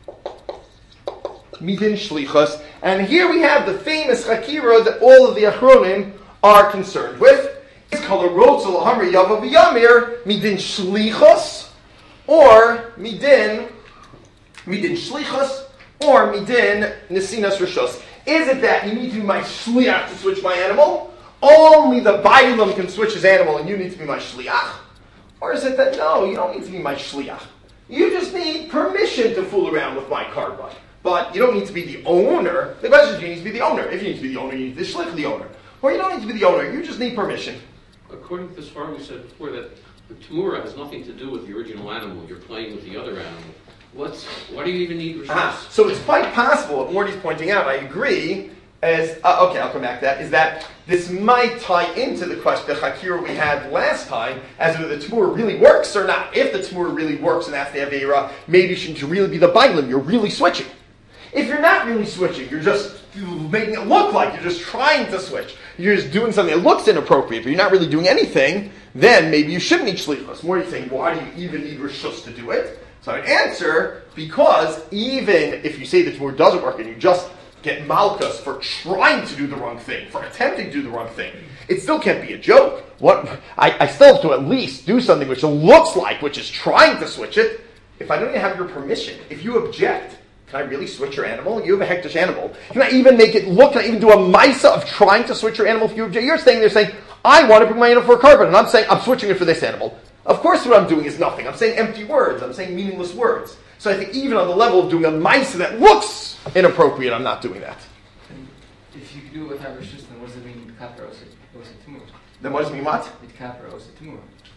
A: midin shlichus. And here we have the famous chakira that all of the achronim are concerned with. Is kol harotze l'hamri yava v'yamir midin shlichus, or midin shlichus, or midin nesinas rishos. Is it that you need to be my shliach to switch my animal? Only the bailam can switch his animal and you need to be my shliach? Or is it that, no, you don't need to be my shliach. You just need permission to fool around with my carbon. But you don't need to be the owner. The question is, you need to be the owner. If you need to be the owner, you need to shlich the owner. Or you don't need to be the owner, you just need permission.
B: According to this far, we said before that the tamura has nothing to do with the original animal. You're playing with the other animal. Why do you even need rishus?
A: So it's quite possible, what Morty's pointing out, I agree, okay, I'll come back to that, is that this might tie into the question, the chakira we had last time, as whether the tamura really works or not. If the tamura really works and that's the aveira, maybe you shouldn't really be the bailim, you're really switching. If you're not really switching, you're just making it look like you're just trying to switch. You're just doing something that looks inappropriate, but you're not really doing anything, then maybe you shouldn't need shlichus. Morty's saying, why do you even need rishus to do it? So I'd answer, because even if you say the tamur doesn't work and you just get malchus for trying to do the wrong thing, for attempting to do the wrong thing, it still can't be a joke. I still have to at least do something which looks like, which is trying to switch it. If I don't even have your permission, if you object, can I really switch your animal? You have a hektish animal. Can I even make it look, can I even do a maisa of trying to switch your animal if you object? You're standing there saying, I want to bring my animal for a carbon, and I'm saying, I'm switching it for this animal. Of course what I'm doing is nothing. I'm saying empty words. I'm saying meaningless words. So I think even on the level of doing a maisa that looks inappropriate, I'm not doing that.
H: And if you can do it without rishus, then what does it mean with kapra osa timur?
A: Then what does it mean what?
H: With kapra osa timur.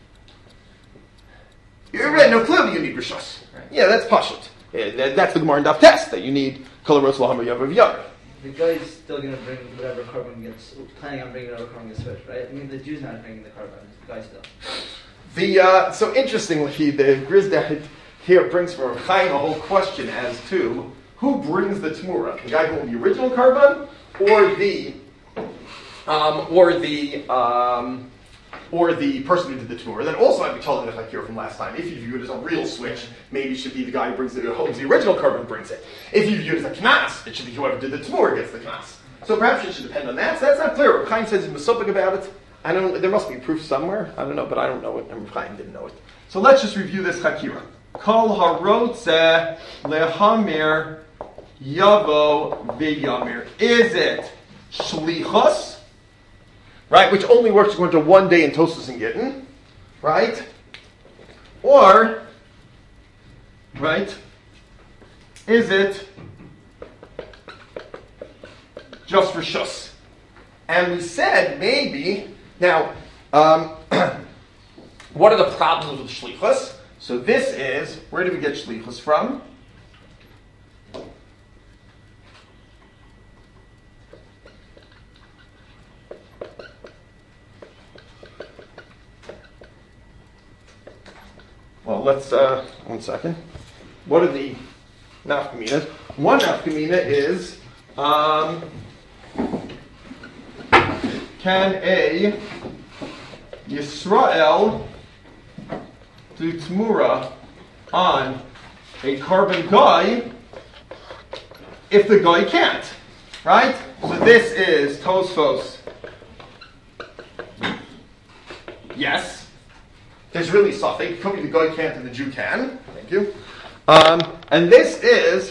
A: You're right. No, clearly you need rishus.
H: Right.
A: Yeah, that's pashut. That's the Gemara and Daf test, that you need kol haros l'hamar yavav yar.
F: The guy's still going to bring whatever carbon gets, planning on bringing whatever carbon gets switched, right? I mean, the Jew's not bringing the carbon, the guy still.
A: So interestingly, the Grizdad here brings from Rav Chaim a whole question as to who brings the Tamura, the guy who owned the original carbon, or the person who did the Tamura. Then also I'd be told in the Chakir from last time, if you view it as a real switch, maybe it should be the guy who owns the original carbon brings it. If you view it as a knas, it should be whoever did the Tamura gets the knas. So perhaps it should depend on that. So that's not clear. Rav Chaim says he's masopik about it. I don't. There must be proof somewhere. I don't know, but I don't know it. And Rav Chaim didn't know it. So let's just review this Chakira. Kol harotze lehamir yavo v'yamir. Is it shlichus, right? Which only works according to one day in Tosfos and Gittin, right? Or, right? Is it just for shus? And we said maybe. Now, what are the problems with shlichus? So this is, where do we get shlichus from? Well, let's, one second. What are the nafkaminas? One nafkamina is, can a Yisrael do Tmura on a carbon guy if the guy can't? Right? So this is Tosfos. Yes. There's really something. It could be the guy can't and the Jew can. Thank you. And this is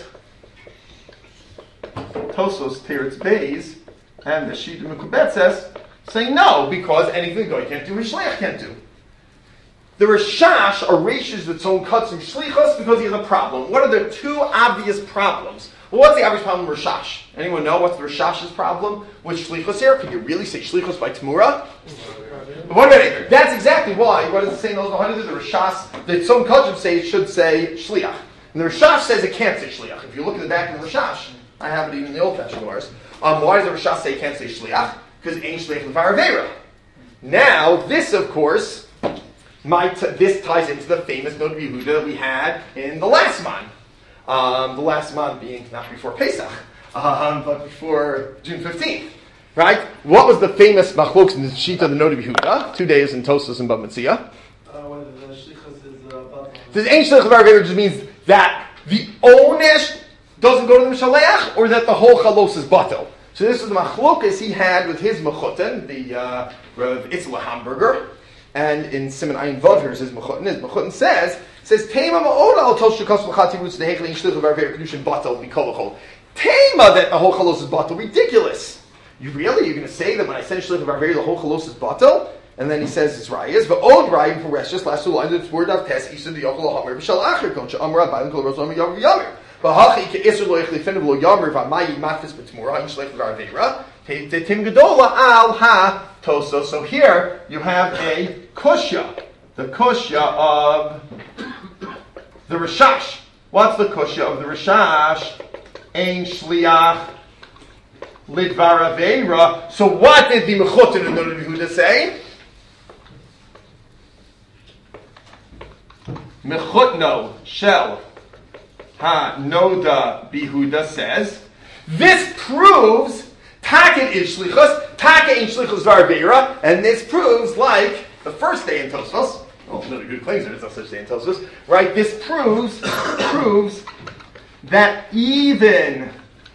A: Tosfos Teretz Beis and the Shita Mekubetzes saying no, because anything the guy can't do, his shliach can't do. The Rashash erases its own cuts and shlichus because he has a problem. What are the two obvious problems? Well, what's the obvious problem with Rashash? Anyone know what's the Rashash's problem with shlichus here? Can you really say shlichus by Tmura? Wait a minute. That's exactly why. What does it say in those 100? The Rashash, that some Kajim say it should say shliach. And the Rashash says it can't say shliach. If you look at the back of the Rashash, I have it even in the old-fashioned Gemara's. Why does the Rashash say it can't say shliach? Because it ain't shliach l'var avera. Now, this, of course, this ties into the famous Noda B'Yehuda that we had in the last month. The last month being not before Pesach, but before June 15th. Right? What was the famous machlokes in the Shita of the Noda B'Yehuda? 2 days in Tosfos and Bava Metzia.
C: Whether the shlichus is batal.
A: This ain't shliach l'var avera just means that the onesh doesn't go to the Mishaleach, or that the whole chalos is batal. So this is the machlokas he had with his mechutin, the Rav Itzla Hamburger, and in Siman Ayin Vav, here's his mechutin. His mechutin says Tema ma'oda al tol shekas l'chati roots the hechel in shliach l'var avera kedushin batal mikolachol. Tema that the whole chalos is batal, ridiculous. You're going to say that when I send shliach l'var avera the whole chalos is batal? And then he says it's rayas, but old rayim for restless last two lines of the word of tes isud the yochel hamer b'shal acher kon she'amar abayim kol rozom yamer yamer. V'hachi ke'isur lo yechlifenu v'lo yamer v'amayi matfis b'tmura in shliach l'var avera tim gedola al ha toso. So here you have a kushya, the kushya of the Rashash. What's the kushya of the Rashash? Ein shliach lidvar avera. So what did the mechutin and Noda B'Yehuda say? Mechutno shel ha Noda B'Yehuda says this proves Taka is shlichus, Taka ain't shlichus var beira, and this proves like the first day in Tosfos. Well, Noda B'Yehuda claims there's no such day in Tosfos, right? This proves that even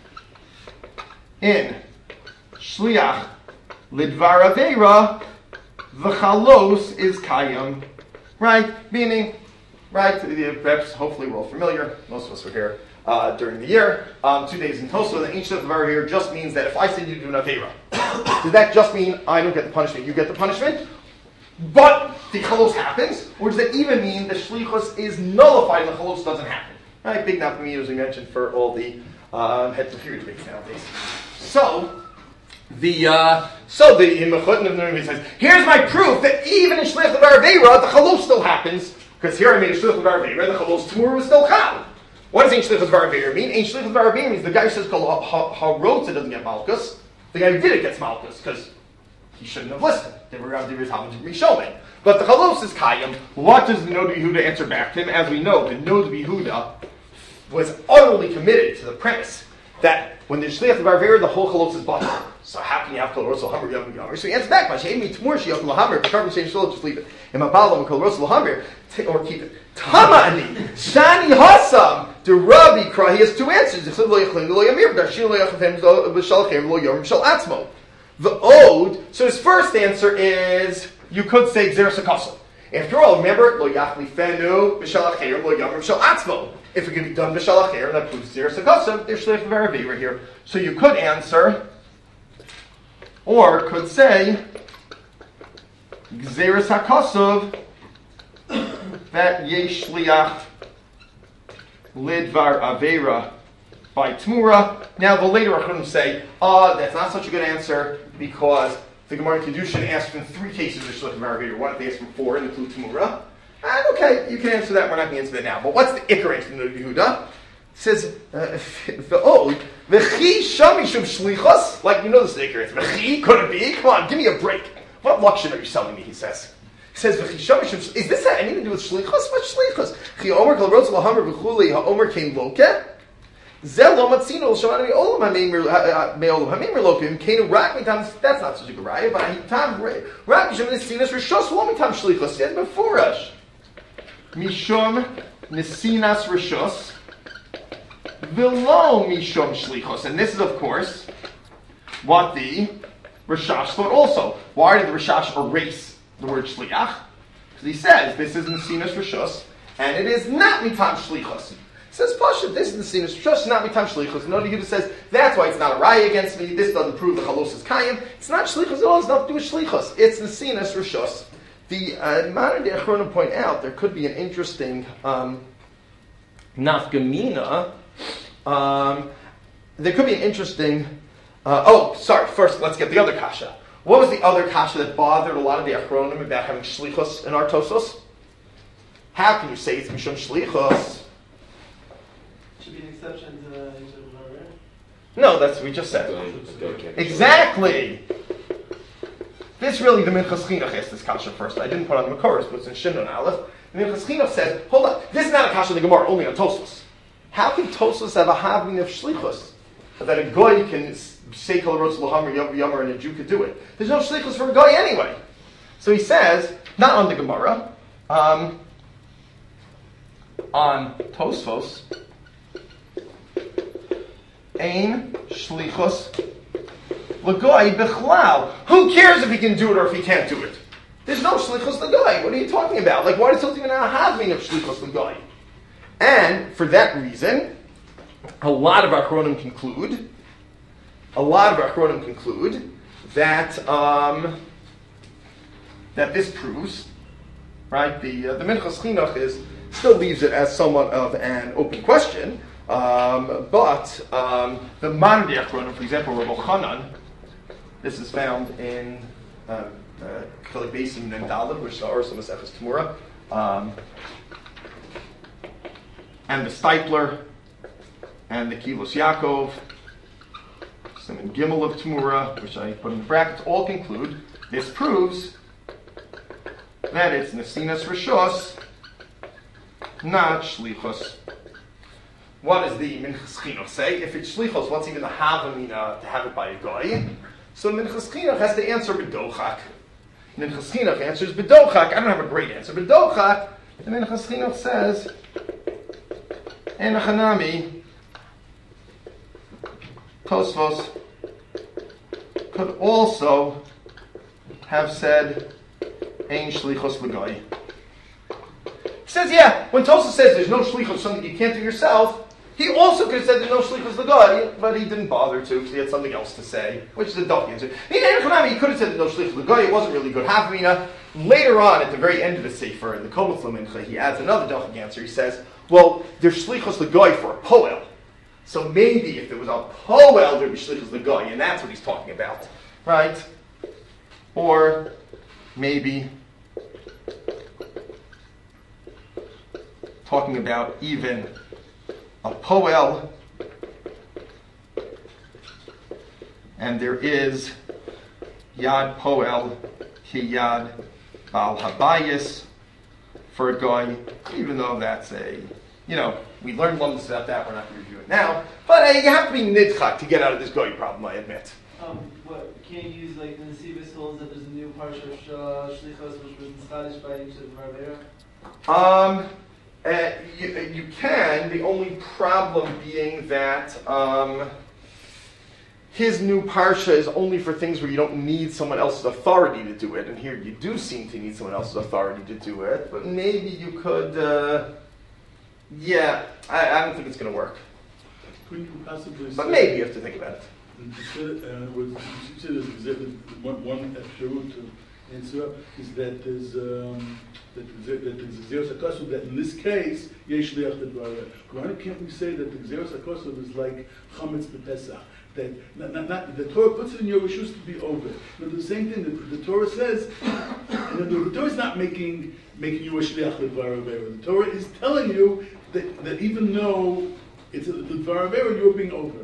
A: in shliach lidvar avera, the chalos is kayam, right? Meaning. Right, perhaps hopefully we're all familiar. Most of us were here during the year. 2 days in Tosfos, the ancient of here just means that if I send you to do an avera, does that just mean I don't get the punishment, you get the punishment? But the chalos happens, or does that even mean the shlichus is nullified and the chalos doesn't happen? Right, big nafkamina as we mentioned for all the heads of period weeks nowadays. So the Mechutin of Noda B'Yehuda says, here's my proof that even in shliach l'var avera the chalos still happens. Because here I made a shliach l'var avera, the chalos tmura was still chal. What does ein shliach l'var avera mean? Ein shliach l'var avera means the guy who says harotza doesn't get malchus. The guy who did it gets malchus because he shouldn't have listened. They were around Divris Hamad Rishomim. But the chalos is kayim. What does the Noda B'Yehuda answer back to him? As we know, the Noda B'Yehuda was utterly committed to the premise that when the shliach l'var avera, the whole chalos is batal. So how can you have kol rosel hammer yom yom? So he answers back, "Mashayim tmur sheyok lahammer." The carbon saying shlo, just leave it. And mabalam kol rosel hammer, or keep it. Tamani shani hasam. The Rabbi cry. He has two answers. The ode. So his first answer is you could say xeris hakasel. After all, remember lo yachli fenu b'shal acher lo yom b'shal atzmo. If it can be done b'shal acher, that proves xeris hakasel. There's shleich l'var avera here. So you could answer. Or could say Gzeres HaKosov that Yesh Shliach Lidvar Avera by Tmura. Now the later Acharonim say, that's not such a good answer because the Gemara in Kedushin asked in 3 cases of Shliach Lidvar Avera. One they asked for 4 and include Tmura. And okay, you can answer that. We're not going to answer that now. But what's the Iker answer in Noda B'Yehuda? It says V'od V'chi Shami Shum Shlichos. Like you know the Iker answer. V'chi could it be? Come on, give me a break. What luxury are you selling me? He says. He says V'chi Shami Shum. Is this anything to do with Shlichos? What Shlichos? Chi Omer Kol Rotz Lahamer V'Chuli HaOmer Kein Loke. Zelo matzino l'shamana me'olam ha'meimer lopim kenu rak mitam. That's not such a good raya, but mitam rak mishum nesinas rishos lo mitam shlichus. Said before us, mishum nesinas rishos v'lo mishum shlichus, and this is of course what the Rashash thought also. Why did the Rashash erase the word shliach? Because he says this is nesinas rishos and it is not mitam shlichus. Says Pasha, this is the scene of Shus, not mitam shlichus. No, Yehuda says that's why it's not a raya against me. This doesn't prove the chalos is kayim. It's not shlichus at all. It's nothing to do with shlichus. It's the scene of Shus. The modern day Achronim point out there could be an interesting nafgamina. There could be an interesting. First, let's get the other kasha. What was the other kasha that bothered a lot of the Achronim about having shlichus in our tosos? How can you say it's mishum shlichus?
C: Should be an exception to the right?
A: No, that's what we just said. Exactly! This really, the Minchas Chinuch asked this kasha first. I didn't put on the Makoros, but it's in Shin and Aleph. The Minchas Chinuch said, hold on, this is not a kasha in the Gemara, only on Tosfos. How can Tosfos have a having of shlichus? That a goy can say kol rotz lohamar yomar and a Jew could do it. There's no shlichus for a goy anyway. So he says, not on the Gemara, on Tosfos, Ein shlichus l'goy bichlal. Who cares if he can do it or if he can't do it? There's no shlichus l'goy. What are you talking about? Like, why does it even have meaning of shlichus l'goy? And for that reason, a lot of Achronim conclude that that this proves, right? The Minchas Chinuch still leaves it as somewhat of an open question. But the modern day Achronim, for example, Rabbi Chanan, this is found in Chelik Beisim and Daled, which are some Maseches Tamura, and the Stipler, and the Kilos Yaakov, some in Gimel of Tamura, which I put in the brackets, all conclude this proves that it's Nesinas Rishos, not Shlichus. What does the Minchas Chinuch say? If it's shlichos, what's even the havamina to have it by a goy? So Minchas Chinuch has to answer b'dochak. Minchas Chinuch answers b'dochak. I don't have a great answer. B'dochak, the Minchas Chinuch says, en hanami, Tosfos could also have said, ein shlichos l'goy. He says, yeah, when Tosfos says there's no shlichus, something you can't do yourself, he also could have said there's no shlichus l'goy, but he didn't bother to because he had something else to say, which is a duck answer. He could have said there's no shlichus l'goy. It wasn't really good havamina. Later on, at the very end of the sefer, in the Komitz Lamincha, he adds another duck answer. He says, well, there's shlichus l'goy for a poel. So maybe if there was a poel, there'd be shlichus l'goy, and that's what he's talking about, right? Or maybe talking about even a poel, and there is yad poel ki yad bal habayis for a guy, even though that's we learned lumps about that, we're not going to review it now, but you have to be nidchak to get out of this goy problem, I admit.
C: What, can't you use like the Nesivos holds that there's a new parsha of Shlichos which was established by Yisrael Varvera?
A: You can, the only problem being that his new parsha is only for things where you don't need someone else's authority to do it, and here you do seem to need someone else's authority to do it, but maybe you could, I don't think it's going to work.
D: Couldn't you possibly
A: But maybe you have to think about it.
D: You said one efshirut to answer is that there's that there's a Xeros HaKosov, that in this case, Yesh Liach D'Dvarer. Why can't we say that the Xeros HaKosov is like Chametz B'Pesach? That the Torah puts it in your rishus to be over. The same thing that the Torah says, the Torah is not making you a Shliach D'Dvarer. The Torah is telling you that even though it's a D'Dvarer, you're being over.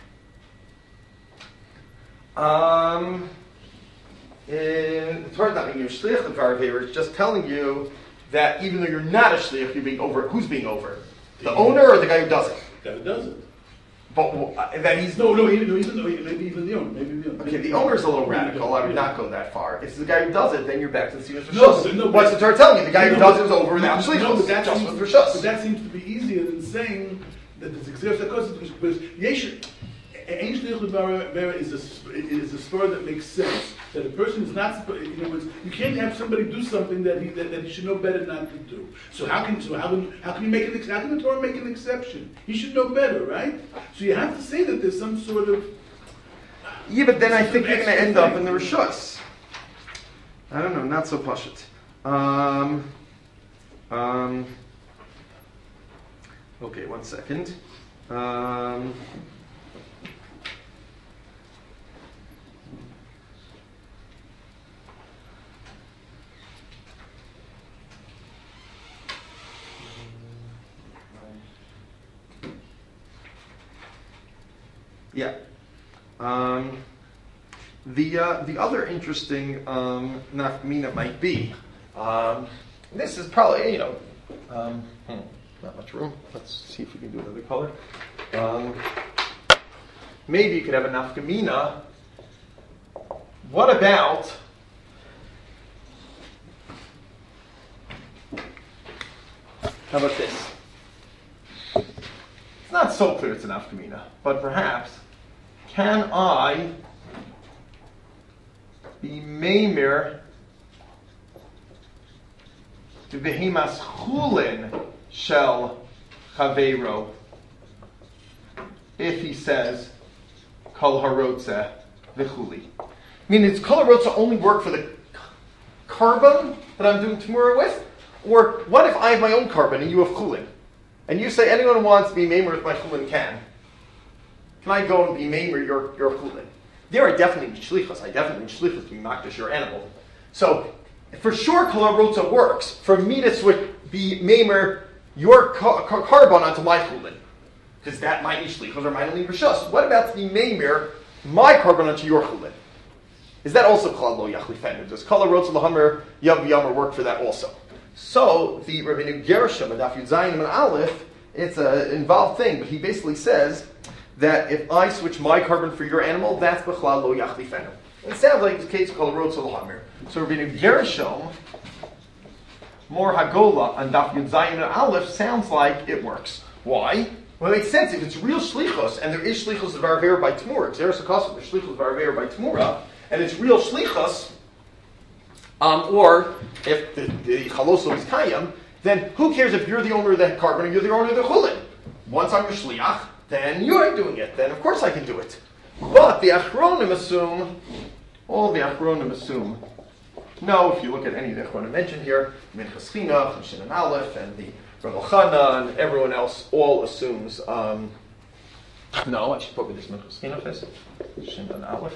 A: The Torah is not making you a shliach of Varveir, it's just telling you that even though you're not a shliach, you're being over. Who's being over? The owner or the guy who does it?
D: The guy who does it.
A: But that he's
D: No, even though maybe even the owner,
A: okay. The owner's a little radical. I would not go that far. If it's the guy who does it, then you're back to the sinus rishus.
D: No,
A: What's the Torah telling you? The guy who does it is over without
D: No,
A: shlichus.
D: but
A: Just with
D: but
A: rishus.
D: that seems to be easier than saying that the success that causes because Yeshu. Ein shlichus l'vara is a spur that makes sense. That a person is not supposed. In other words, you can't have somebody do something that he should know better not to do. So how can you make an how can the Torah make an exception? He should know better, right? So you have to say that there's some sort of.
A: Yeah, but then I think you're going to end up in the rishus. I don't know, not so pashut. Okay, 1 second. Yeah. The other interesting nafkamina might be, this is probably, not much room. Let's see if we can do another color. Maybe you could have a nafkamina. What about how about this? It's not so clear it's an nafkamina, but perhaps, can I be meimer to behemas chulin shel chaveiro if he says kol harotze v'chuli? I mean, does kol harotze only work for the carbon that I'm doing tamura with? Or what if I have my own carbon and you have chulin? And you say anyone who wants to be meimer with my chulin can. Can I go and be meimer your chulin? There I definitely need shlichus. I definitely need shlichus to be makdash your animal. So, for sure kol harotze works for me to be meimer your carbon onto my chulin. Because that might need shlichus or might only need rishus. What about to be meimer my carbon onto your chulin? Is that also klal lo yachlifenu? Does kol harotze lahamer yav v'yamer work for that also? So, the Rabbeinu Gershom, Daf Yud Zayin and Aleph, it's an involved thing, but he basically says that if I switch my carbon for your animal, that's b'chlal lo yachlifenu. It sounds like the case called Rotz Lahamer. So Rabbeinu Gershom, Mor Hagola, on Daf Yud Zayin and Aleph, sounds like it works. Why? Well, it makes sense. If it's real shlichus, and there is shlichus of Arver by Tmura, Xeris Akasa, there's shlichus of Arver by Tmura, and it's real shlichus, or if the chaloso is kayam, then who cares if you're the owner of the carbon or you're the owner of the chulin? Once I'm your shliach, then you're doing it. Then of course I can do it. But the achronim assume, all the achronim assume, no, if you look at any of the achronim mentioned here, Minchas Chinuch, and Shin and Aleph, and the Rabbi Chana, and everyone else all assumes, no, I should put with this Minchas Chinuch is, Shin and Aleph.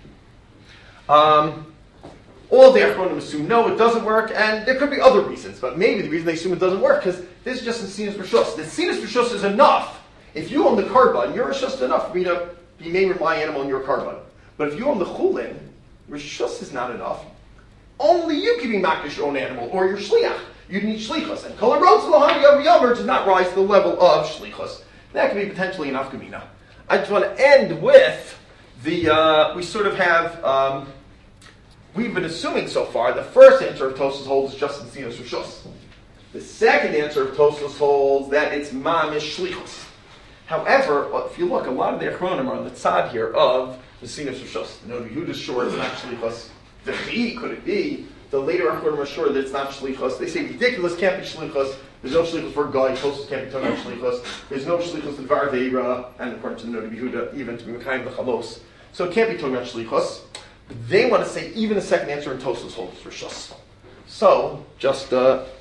A: All the Achronim assume no, it doesn't work, and there could be other reasons, but maybe the reason they assume it doesn't work because this is just in Sinus Rishus. The Sinus Rishus is enough. If you own the carbon, your Rishus is enough for me to be named my animal in your carbon. But if you own the Chulin, Rishus is not enough. Only you can be Makish your own animal, or your Shliach. You need Shlichus. And Kol HaRotz L'Hani Yav Yomer does not rise to the level of Shlichus. That can be potentially enough Gemina. I just want to end with the, we sort of have, we've been assuming so far the first answer of Tosfos holds is just in Sinus Rishus. The second answer of Tosfos holds that it's Mamish Shlichus. However, if you look, a lot of the Achronim are on the tzad here of the Sinus Rishus. No, Yehuda's sure it's not Shlichus. The Chi, could it be? The later Achronim are sure that it's not Shlichus. They say ridiculous can't be Shlichus. There's no Shlichus for a guy. Tosfos can't be talking about Shlichus. There's no Shlichus in Var Veira, and according to the Noda Yehuda, even to be Mekayim the Chalos. So it can't be talking about Shlichus. They want to say even the second answer in Tosfos holds for Shus. So, just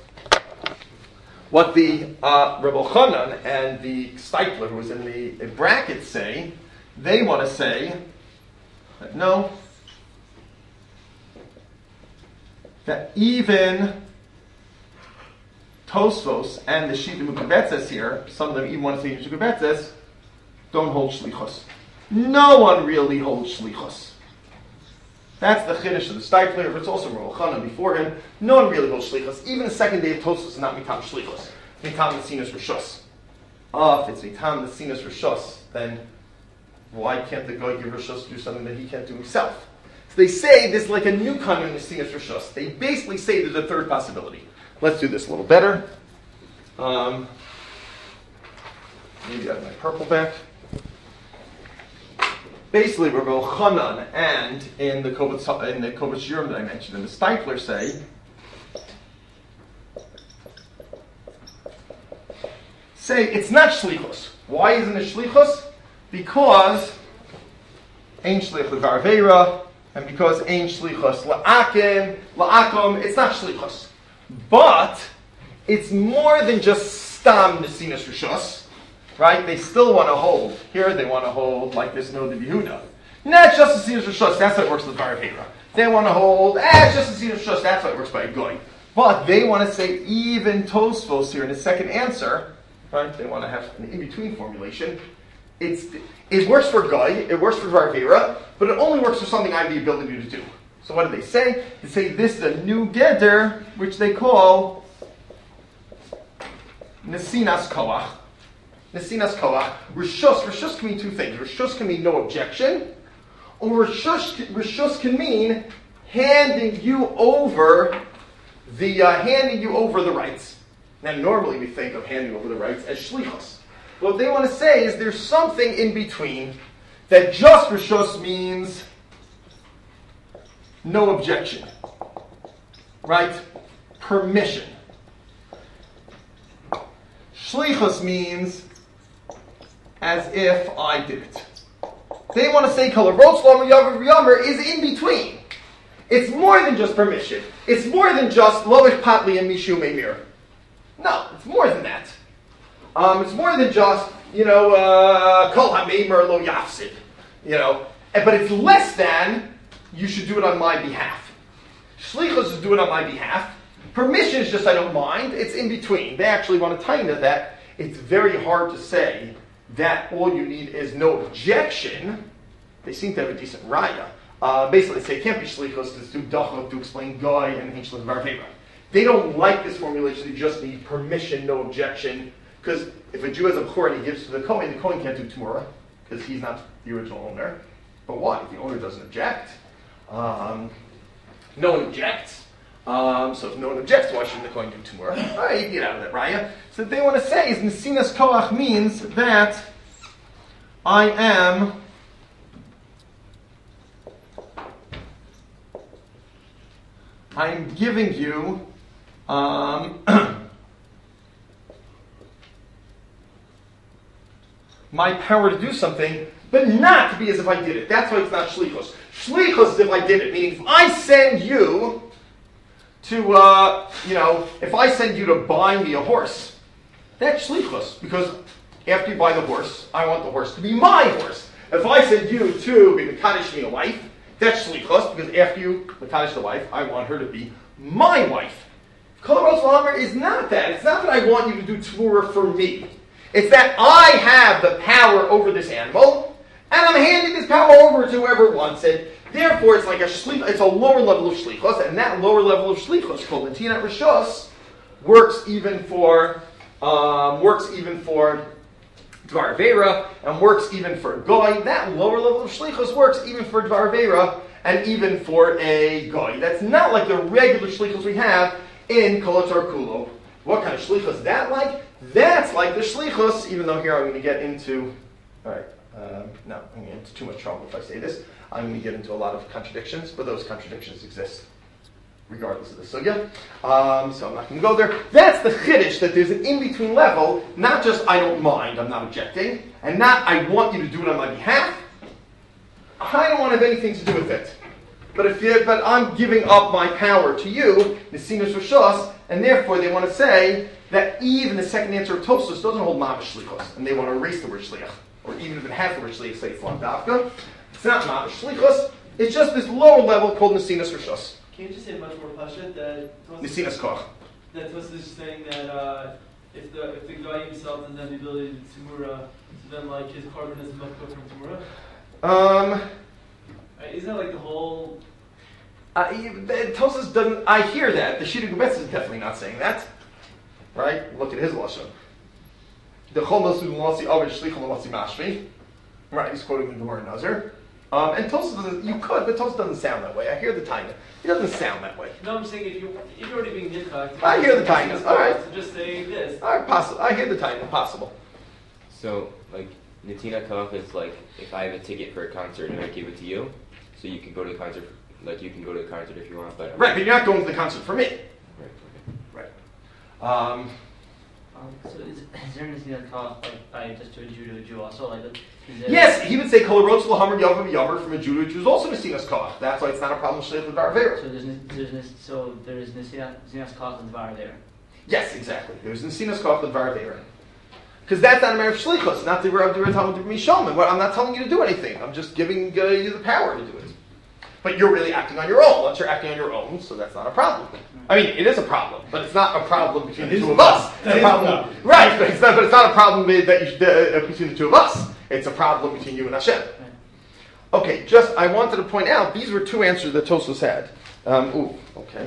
A: what the Rebbe Chanan and the Steipler, who was in the bracket, say, they want to say that no, that even Tosfos and the Shita Mukabetzes here, some of them even want to say Mukabetzes, don't hold Shlichus. No one really holds Shlichus. That's the chiddush of the Steipler, but it's also Rebbe Chanan before him. No one really holds shlichus. Even the second day of Tosfos is not mitam shlichus. It's mitam the Sinus Rishus. if it's a tam nesinas rishos, then why can't the guy give rishos to do something that he can't do himself? So they say there's like a new kind of nesinas rishos. They basically say there's a third possibility. Let's do this a little better. Maybe I have my purple back. Basically, Rabbi Chanan and in the Kovitz Shiurim that I mentioned, and the Steipler say it's not shlichus. Why isn't it shlichus? Because ein shlich levar veira, and because ein shlichus la'akim, it's not shlichus. But it's more than just stam nesinas rishos. Right? They still want to hold. Here they want to hold like this Nod of Yehuda. Not just the Nesinas Rishos, that's how it works with Varavera. They want to hold, it's just the Nesinas Rishos, that's how it works by a Goy. But they want to say even Tosfos here in the second answer, right? They want to have an in-between formulation. It works for Goy, it works for Varavera, but it only works for something I have the ability to do. So what do they say? They say this is a new Geder, which they call Nesinas Koach. Nesinas Koach. Rishus can mean two things. Rishus can mean no objection, or Rishus can mean handing you over the rights. Now, normally we think of handing over the rights as shlichus. What they want to say is there's something in between that just Rishus means no objection, right? Permission. Shlichus means as if I did it. They want to say Kol Harotzlam Yaver is in between. It's more than just permission. It's more than just Loich Patli and Mishum Emir. No, it's more than that. It's more than just, Kol HaMeimer Lo Yafsid. But it's less than, you should do it on my behalf. Shlichus is do it on my behalf. Permission is just I don't mind. It's in between. They actually want to tie into that. It's very hard to say that all you need is no objection. They seem to have a decent raya. Basically, they say it can't be shlichus, it's too dachok to explain goy and hinchlas varveva. They don't like this formulation. They just need permission, no objection. Because if a Jew has a b'chor and he gives to the Kohen can't do Tumura because he's not the original owner. But why? If the owner doesn't object, no one objects. So if no one objects, why shouldn't the Kohen do Tumura? All right, you can get out of that raya. So what they want to say is Nesinas Koach means that I'm giving you my power to do something, but not to be as if I did it. That's why it's not shlichus. Shlichus is if I did it, meaning if I send you to, if I send you to buy me a horse, that's shlichus, because after you buy the horse, I want the horse to be my horse. If I send you to be mekadosh me a wife, that's shlichus, because after you mekadosh the wife, I want her to be my wife. Kol Harotzlam is not that. It's not that I want you to do Tvura for me. It's that I have the power over this animal, and I'm handing this power over to whoever wants it. Therefore, it's like it's a lower level of shlichus, and that lower level of shlichus, called Netinat Rishos, works even for Dvar Vera, and works even for Goy. That lower level of shlichus works even for Dvar Vera, and even for a Goy. That's not like the regular shlichus we have in Kol Hatorah Kulo. What kind of shlichus is that like? That's like the shlichus, even though here I'm going to get into, I'm going to get into too much trouble if I say this. I'm going to get into a lot of contradictions, but those contradictions exist regardless of the sugya. So I'm not going to go there. That's the chiddush, that there's an in-between level, not just I don't mind, I'm not objecting, and not I want you to do it on my behalf. I don't want to have anything to do with it. But I'm giving up my power to you, Nesinas Rishos, and therefore they want to say that even the second answer of Tosfos doesn't hold mamash shlichus, and they want to erase the word shliach, or even if it has the word shliach, say it's lavdavka. It's not mamash shlichus. It's just this lower level called Nesinas Rishos.
C: Can you just say much more pashut that
A: Nesinas Koach.
C: That Tosfos is saying that if the guy himself doesn't have the ability to do Tumura, so then like his carbon is much go from Tumura? Isn't that like the whole?
A: Tosfos doesn't. I hear that. The Shita Gubetz is definitely not saying that. Right? Look at his lashon. the chol milsu l'masi avid shlichol l'masi mashvi. Right, he's quoting the Gemara Nazir. And Tosfos doesn't. You could, but Tosfos doesn't sound that way. I hear the Taina. It doesn't sound that way.
C: No, I'm saying if you're already being nitpicked.
A: I hear the Taina. All right.
C: So just say this.
A: All right, possible. I hear the Taina. Possible.
G: So, like, Natina Kaf is like, if I have a ticket for a concert and I give it to you, so you can go to the concert, like, you can go to the concert if you want, but...
A: Right, but you're not going to the concert for me.
G: Right.
F: So is there anything that caught like by just to a Jew also like? Is there,
A: Yes, he would say Kol Rotz L'Hamar Yavam Yavar from a Jew, which is also Nesinas Koch. That's why it's not a problem with Shleich L'Dvar Avera.
F: So there's Nesinas Koch and Dvar there.
A: Yes, exactly. There's Nesinas Koch L'Dvar Avera. Because that's not a matter of Shlichus, not the Rav Dira Talmud to Mishalman. I'm not telling you to do anything. I'm just giving you the power to do it. But you're really acting on your own. Once you're acting on your own, so that's not a problem. I mean, it is a problem, but it's not a problem between the two of us. It's a problem, right? But it's not a problem between the two of us. It's a problem between you and Hashem. Okay, I wanted to point out these were two answers that Tosfos had. Okay.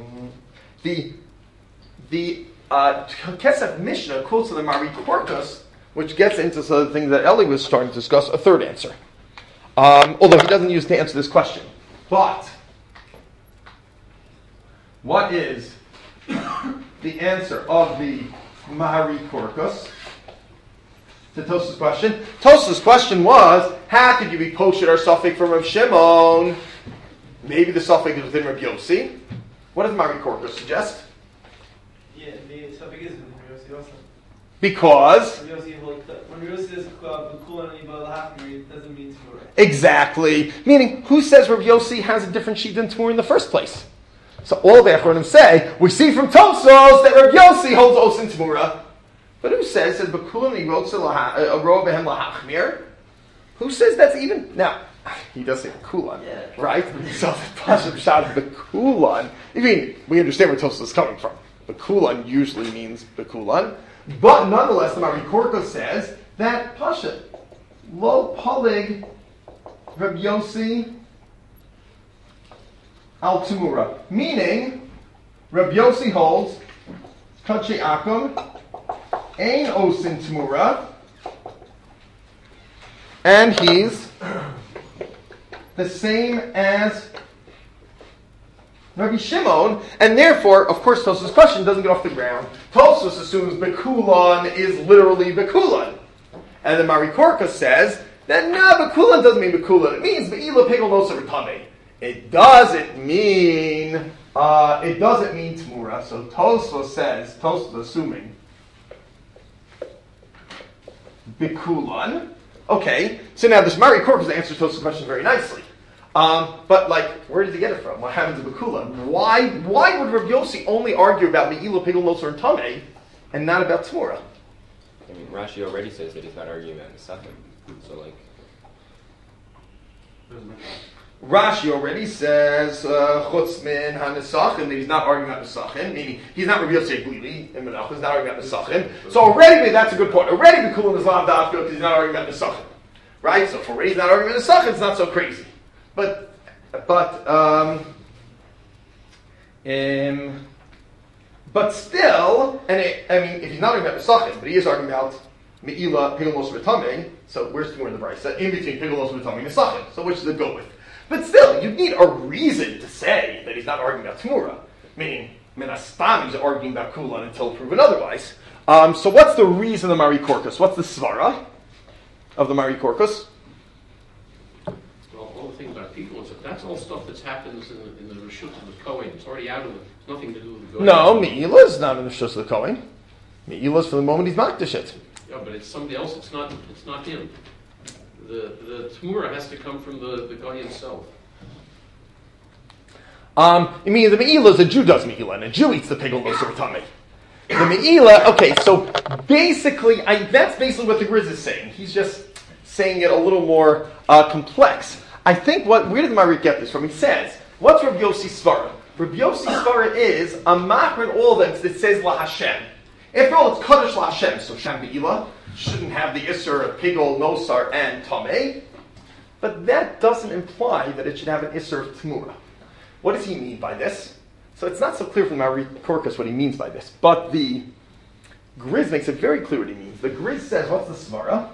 A: The Kesef Mishnah quotes the Mari Korkus, which gets into some of the things that Eli was starting to discuss. A third answer, although he doesn't use to answer this question. But what is the answer of the Mahari Korkus to Tosfos' question? Tosfos' question was, how could you be poshet or suffik from Rav Shimon? Maybe the suffik is within Rav Yossi. What does Mahari Korkus suggest?
C: Yeah, the suffix is within Rav Yossi also.
A: Because?
C: When Rav Yossi says B'kul and Ibal Hafmir, it doesn't mean Torah.
A: Exactly. Meaning, who says Rav Yossi has a different sheet than Tamur in the first place? So all the Achronim say, we see from Tosfos that Rav Yossi holds Os in Tamura. But who says that B'kulan Roa Behem Lahachmir? Who says that's even? Now, he does say B'kulan, right? So the Pashup shot B'kulan. I mean, we understand where Tosfos is coming from. B'kulan usually means B'kulan. But nonetheless, the Mari Korkus says that Pashup, Lo Palig Rav Yossi Al Tamura. Meaning, Rav Yossi holds Kache Akum Ein Osin Tamura, and he's the same as Rabbi Shimon, and therefore, of course, Tosfos' question doesn't get off the ground. Tosfos assumes Bekulan is literally Bekulan. And the Mari Korkus says that no, Bekulan doesn't mean Bekulan. It means Be'ila Pegel Nosa Ritame. It doesn't mean Tamura. So Tosfos assuming Bikulan. Okay, so now this Mari Korkus answers Tosfos' question very nicely. But where did he get it from? What happened to Bikulan? Why would Rav Yossi only argue about Me'ilah, Pigel, Nosor, and Tameh, and not about Tamura?
G: I mean, Rashi already says that he's not arguing about Nesachim. So,
A: Rashi already says Chutz min HaNesachim, that he's not arguing about Nesachim, meaning he's not Rav Yossi Glili in Menachos, he's not arguing about Nesachim. So already, that's a good point. Already Bikulan is Lav Dafka because he's not arguing about Nesachim. Right? So if already he's not arguing about Nesachim, it's not so crazy. But still, if he's not arguing about Nesachim, but he is arguing about Me'ilah, Pigel, Nosor, V'tamei, so where's the word in the Brisa? In between Pigel, Nosor, V'tamei, and Nesachim. So which does it go with? But still, you need a reason to say that he's not arguing about Tamura. Meaning, Menastam, he's arguing about Kulan until proven otherwise. So what's the reason of the Mari Korkus? What's the svara of the Mari Korkus?
B: Well, all the things about people, that's all stuff that's happens in the Rishut of the Kohen. It's already out of it. It's nothing to do with the Goyim.
A: No, Me'ilah is not in the Rishut of the Kohen. Me'ilah is for the moment he's Makdish it.
B: Yeah, but it's somebody else. It's not him. The Tamura has to come from the guy himself.
A: You mean the Me'ilah is a Jew does Me'ilah, and a Jew eats the Pigel Nosor V'tamei. The Me'ilah, okay, so basically, that's basically what the Grizz is saying. He's just saying it a little more complex. I think where did the Marik get this from? He says, what's Rav Yossi's svara? Rav Yossi's svara is a machar in all of them that says La Hashem. After all, it's Kaddish La Hashem, so Shem Be'ilah shouldn't have the Isser of Pigel, Nosar, and Tameh. But that doesn't imply that it should have an Isser of Tamura. What does he mean by this? So it's not so clear from Mari Korkus what he means by this. But the Grizz makes it very clear what he means. The Grizz says, what's the svara?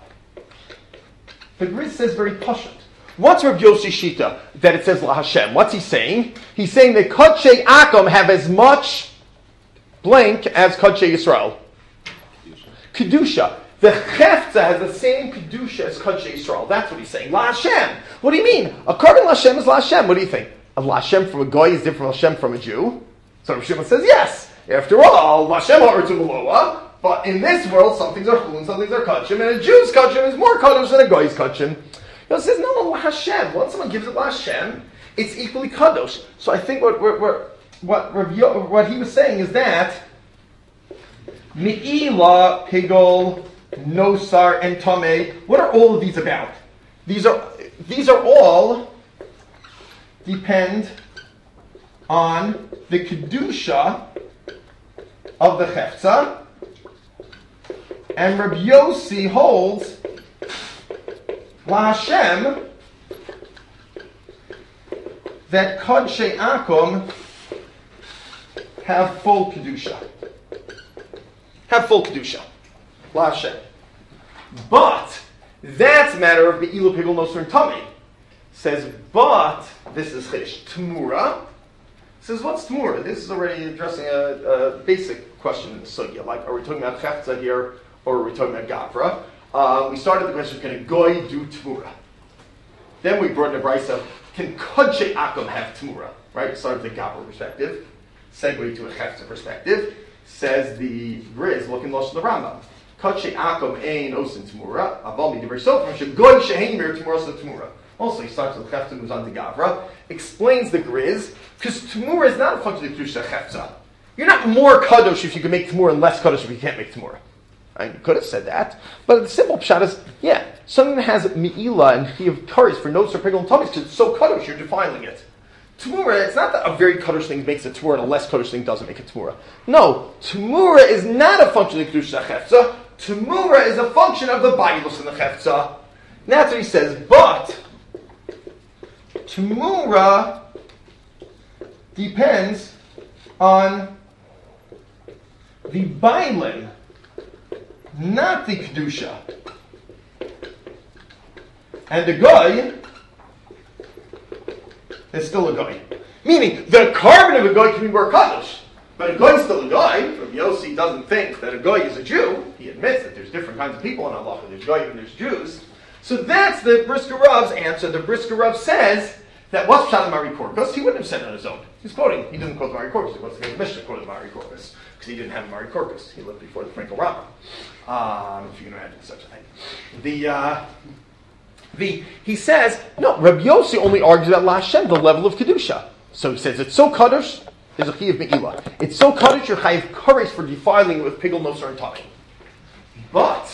A: The Grizz says very pashut. What's Rav Yossi Shita that it says La Hashem? What's he saying? He's saying that Kodshei Akom have as much blank as Kodshei Yisrael. Kedusha. The Chefza has the same Kedusha as Kodshei Yisrael. That's what he's saying. La Hashem. What do you mean? A carbon La Hashem is La Hashem. What do you think? A La Hashem from a Goy is different from La Hashem from a Jew? So Rav Shimon says yes. After all, La Hashem ha'artu v'loa. But in this world, some things are chulun and some things are kachim, and a Jew's kachim is more kadosh than a Goy's kachim. It says, no, La Hashem. Once someone gives it La Hashem, it's equally kadosh. So I think what he was saying is that Me'ila, Pigol, Nosar, and Tameh, what are all of these about? These are all depend on the Kedusha of the Chefza, and Rabbi Yossi holds La Hashem that Kodshei Akum have full Kedusha. Have full Kedusha. La Hashem. But that's a matter of Be'ilu Pigul Nosar and Tameh. Says, but this is Chiddush. Tmura. Says, what's Tmura? This is already addressing a basic question in the Sugya. Like, are we talking about Chefza here, or are we talking about Gavra? We started the question, can a Goy do Tmura? Then we brought in a brisa, can Kodshei Akum have Tmura? Right? Started with the Gavra perspective. Segue to a Chefza perspective. Says the Grizz, looking lost to the Rambam. Kodshei Akum ein osin Tmura. Aval mi divrei sofrim, shegoy shehein mir Tmura so Tmura. Also, he starts with Chefza, moves on to Gavra, explains the Grizz, because Tmura is not a function of Kedusha Chefza. You're not more Kadosh if you can make Tmura and less Kadosh if you can't make Tmura. You could have said that, but the simple pshat is, yeah, something that has Me'ila and Chiyav Karis for notes or Pigul and Tamis, because it's so Kadosh, you're defiling it. Tmura, it's not that a very Kadosh thing makes a Tmura and a less Kadosh thing doesn't make a Tmura. No, Tmura is not a function of Kedusha Chefza. Tmura is a function of the Bailus in the Chefza. And that's what he says, but Tmura depends on the Bailim, not the Kedusha. And the Goy is still a Goy. Meaning, the carbon of a Goy can be more Kadosh, but a Goy is still a Goy. Rabbi Yossi doesn't think that a Goy is a Jew. He admits that there's different kinds of people in Allah. There's Goy and there's Jews. So that's the Brisker Rav's answer. The Brisker Rav says that what's Pshat Mari Korkus? He wouldn't have said it on his own. He's quoting. He didn't quote Mari Korkus. He wants to get the Mishnah quoted Mari Korkus because he didn't have Mari Korkus. He lived before the Frankel Rambam. If you can imagine such a thing. He says, no, Rabbi Yossi only argues about La Hashem, the level of Kedusha. So he says, it's so Kaddish, there's a Chiyav Me'ila. It's so Kaddish, you're Chayiv Kares for defiling it with Pigul, Nosar, and Tameh. But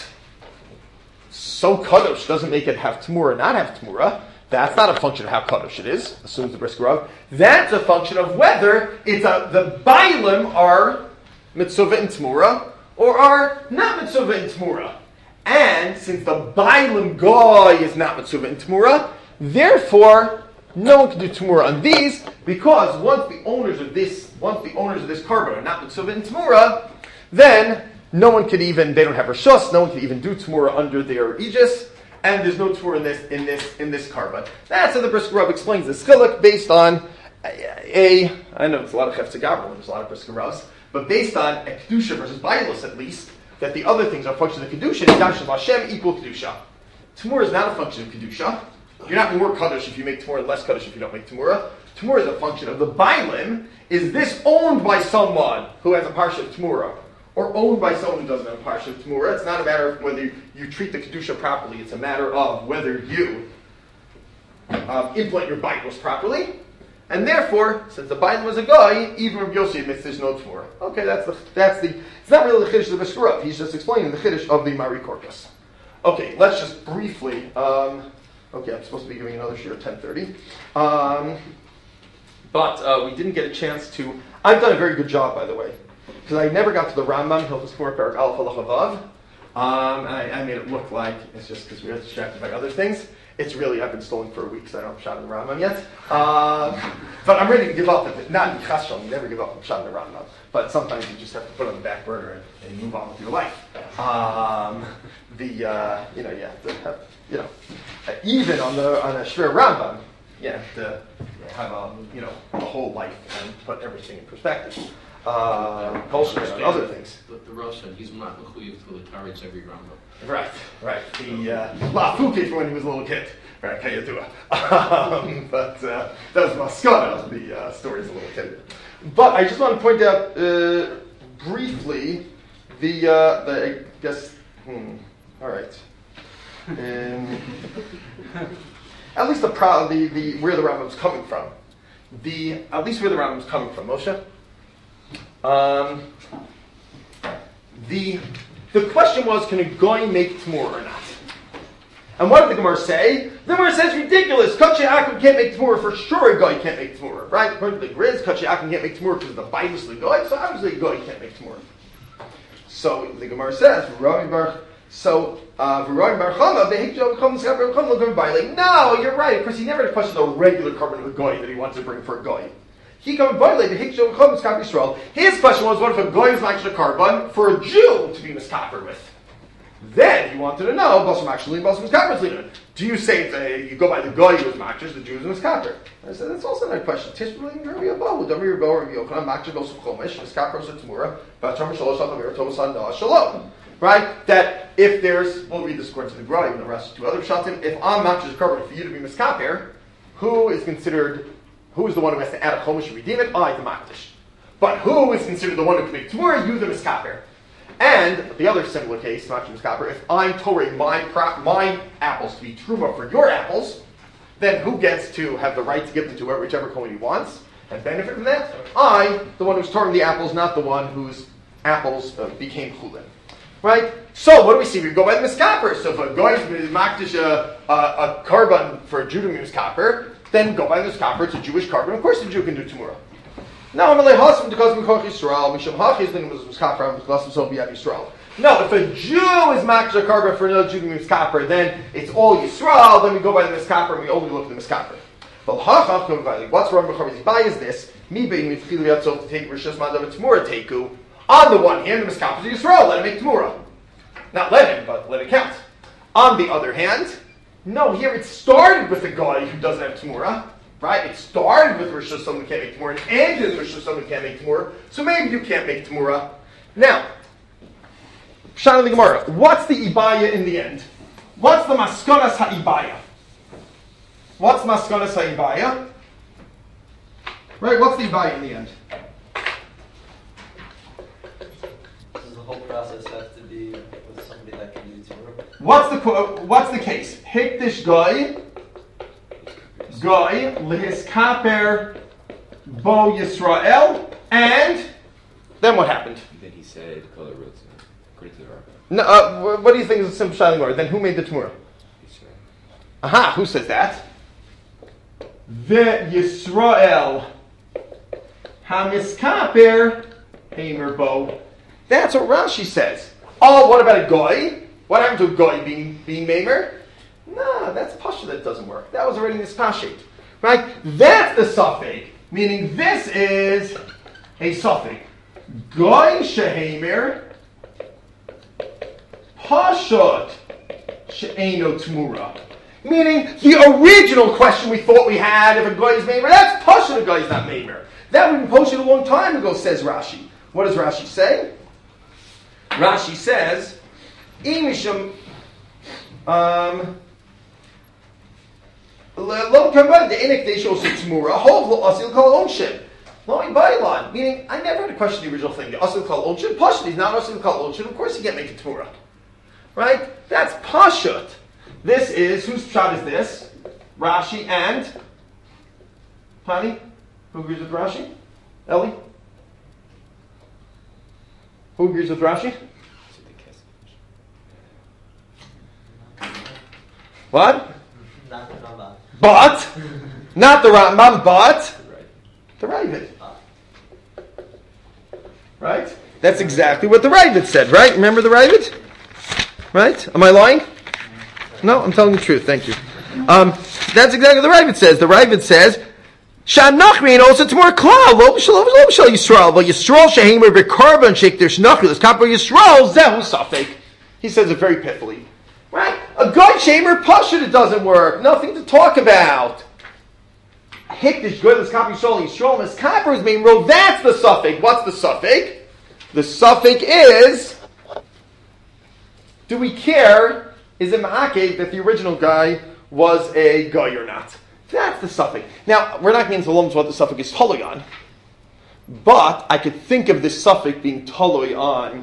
A: so Kaddish doesn't make it have Tmura or not have Tmura. That's not a function of how Kaddish it is, assumes the Brisker Rav. That's a function of whether it's the Bailim are Mitzvah and Tmura or are not Mitzvah and Tmura. And since the Bailim Goy is not Mitzvah and Tmura, therefore no one can do Tmura on these, because once the owners of this carbon are not Mitzvah and Tmura, then no one could even, they don't have Rishus, no one can even do Tmura under their aegis, and there's no Tmura in this carbon. That's how the Brisker Rav explains this chiluk based on I know it's a lot of Chefza Gavra, there's a lot of Brisker Ravs, but based on a Kedusha versus Bailus at least, that the other things are functions of Kedusha, and Kedusha Hashem equal Kedusha. Tmura is not a function of Kedusha. You're not more Kaddish if you make Tmura, and less Kaddish if you don't make Tmura. Tmura is a function of the Bailim. Is this owned by someone who has a parsha of Tmura, or owned by someone who doesn't have a parsha of Tmura? It's not a matter of whether you treat the Kedusha properly. It's a matter of whether you implement your Bailus properly. And therefore, since the Bailim was a guy, even Rabbi Yossi admits there's no Tmura. Okay, that's the. It's not really the Chiddush of the Brisker Rav. He's just explaining the Chiddush of the Mari Korkus. Okay, let's just briefly. Okay, I'm supposed to be giving another shir at 10:30. But we didn't get a chance to. I've done a very good job, by the way, because I never got to the Rambam Hilchos Tmura Parak Aleph Halacha Vav. I made it look like it's just because we were distracted by other things. It's really, I've been stalling for a week, so I don't have Pshat in the Rambam yet. But I'm ready to give up. Not in Chashon, you never give up on Pshat in the Rambam. But sometimes you just have to put it on the back burner and move on with your life. You have to have, even on a Shver Rambam, you have to have a whole life and put everything in perspective. Culture and other things.
B: The Rav said he's not mechuyev to the tarets every Rambam.
A: Right. Lafuki for when he was a little kid. Right, Kayadua. But that was Maskana, the stories of a little kid. But I just want to point out briefly the I guess. All right. At least the where the Rambam's coming from. At least where the Rambam's coming from, Moshe. The question was, can a guy make Tmur or not? And what did the Gemara say? The Gemara says ridiculous. Kachei Akum can't make Tmur. For sure a guy can't make Tmur. Right? According to the Grizz, Kachei Akum can't make Tmur because of the Bible of the guy. So obviously a guy can't make Tmur. So the Gemara says, no, you're right. Of course, he never had a question of a regular carbon of a guy that he wanted to bring for a guy. He come violate the Hikshel Chum Miskap Yisrael. His question was, what if a guy is actually a carbon for a Jew to be miskaper with? Then he wanted to know, Basam actually, Basam Miskaper. Do you say that you go by the guy who was makshir, the Jew is miskaper? I said that's also not a question. Tishbulin Rabbi Abahu, Rabbi Rabbi Yochanan, makshir Bosuf Chomesh, miskaper Tmura, Bacham Shalosh Atamir Tomasan Da Shalom. Right? That if there's, we'll read this according to the Gra, even the rest of two other shatim. If I'm makshir a carbon for you to be miskaper, who is the one who has to add a chomesh to redeem it? I, the makdish. But who is considered the one who can make Tmura? You, the miskaper. And the other similar case, makdish miskaper, if I'm Torah my apples to be truma for your apples, then who gets to have the right to give them to whichever kohen he wants and benefit from that? I, the one who's torn the apples, not the one whose apples became chulin. Right? So what do we see? We go by the miskaper. So if a guy is makdish a carbon for a Jew to be miskaper, then go by the miskaper. It's a Jewish carbon. Of course, the Jew can do Tmura. Now, I'm going to hasim to cause Mikoch Yisrael. Misham Hachiz then was miskaper. Misham so be Yisrael. No, if a Jew is makdish a carbon for another Jew to be miskaper, then it's all Yisrael. Then we go by the miskaper and we only look at the miskaper. What's wrong with Chavis Yibai is this? Me being with Chiliyatzel to take Rishas Madav Tmura Teku. On the one hand, the miskaper is Yisrael. Let him make Tmura. Not let him, but let it count. On the other hand, no, here it started with a guy who doesn't have Tmura, right? It started with Rosh Hashanah who can't make Tmura, and ended with Rosh Hashanah who can't make Tmura, so maybe you can't make Tmura. Now, Pshat in the Gemara, what's the Ibaya in the end? What's the Maskonas HaIbaya? What's Maskonas HaIbaya? Right, what's the Ibaya in the end?
E: Does the whole process have to be with somebody that can do Tmura?
A: What's the case? Hikdish Goy Lihiskaper Bo Yisrael, and then what happened?
G: Then he said, "Color roots." According to the Rambam.
A: No, what do you think is a simple shining word? Then who made the Tmura? Aha, who says that? The Yisrael Hamiskaper Hamer Bo. That's what Rashi says. Oh, what about a Goy? What happened to a Goy being Mamer? No, that's Pasha that doesn't work. That was already Nispashit. Right? That's the Safek. Meaning this is a Safek. Goy Shehamer Pashut She'eno Tmura. Meaning the original question we thought we had if a Goy is Mamer, that's Pasha, a Goy is not Mamer. That would have been posted a long time ago, says Rashi. What does Rashi say? Rashi says, Imisham Lo Kambad the Inik they show Tmura, Hov Lo Asil Kal Onshim. Lo Bailan. Meaning, I never had a question the original thing. The Asil Kal Onshim, Pashut is not Asil Kal Onshim, of course you can't make a Tmura. Right? That's Pashut. This is, whose pshat is this? Rashi and Pani? Who agrees with Rashi? Ellie? Who agrees with Rashi? What?
E: Not the Rambam.
A: But? Not the Rambam, but? The Ravid. Right? That's exactly what the Ravid said, right? Remember the Ravid? Right? Am I lying? No, I'm telling the truth. Thank you. That's exactly what the Ravid says. The Ravid says, "Shanachmi also tomorrow klal lo b'shal Yisrael, but Yisrael shehemer v'karban shekter shnachri l'skapo Yisrael zehu safek." He says it very pithily. Right? A guy shamer pashut, it doesn't work. Nothing to talk about. Hikdish good l'skapo Yisrael miskaper is being rolled. That's the safek. What's the safek? The safek is, do we care? Is it ma'akev that the original guy was a guy or not? That's the suffix. Now, we're not getting into lumps what the suffix is toloi on, but I could think of this suffix being toloi on,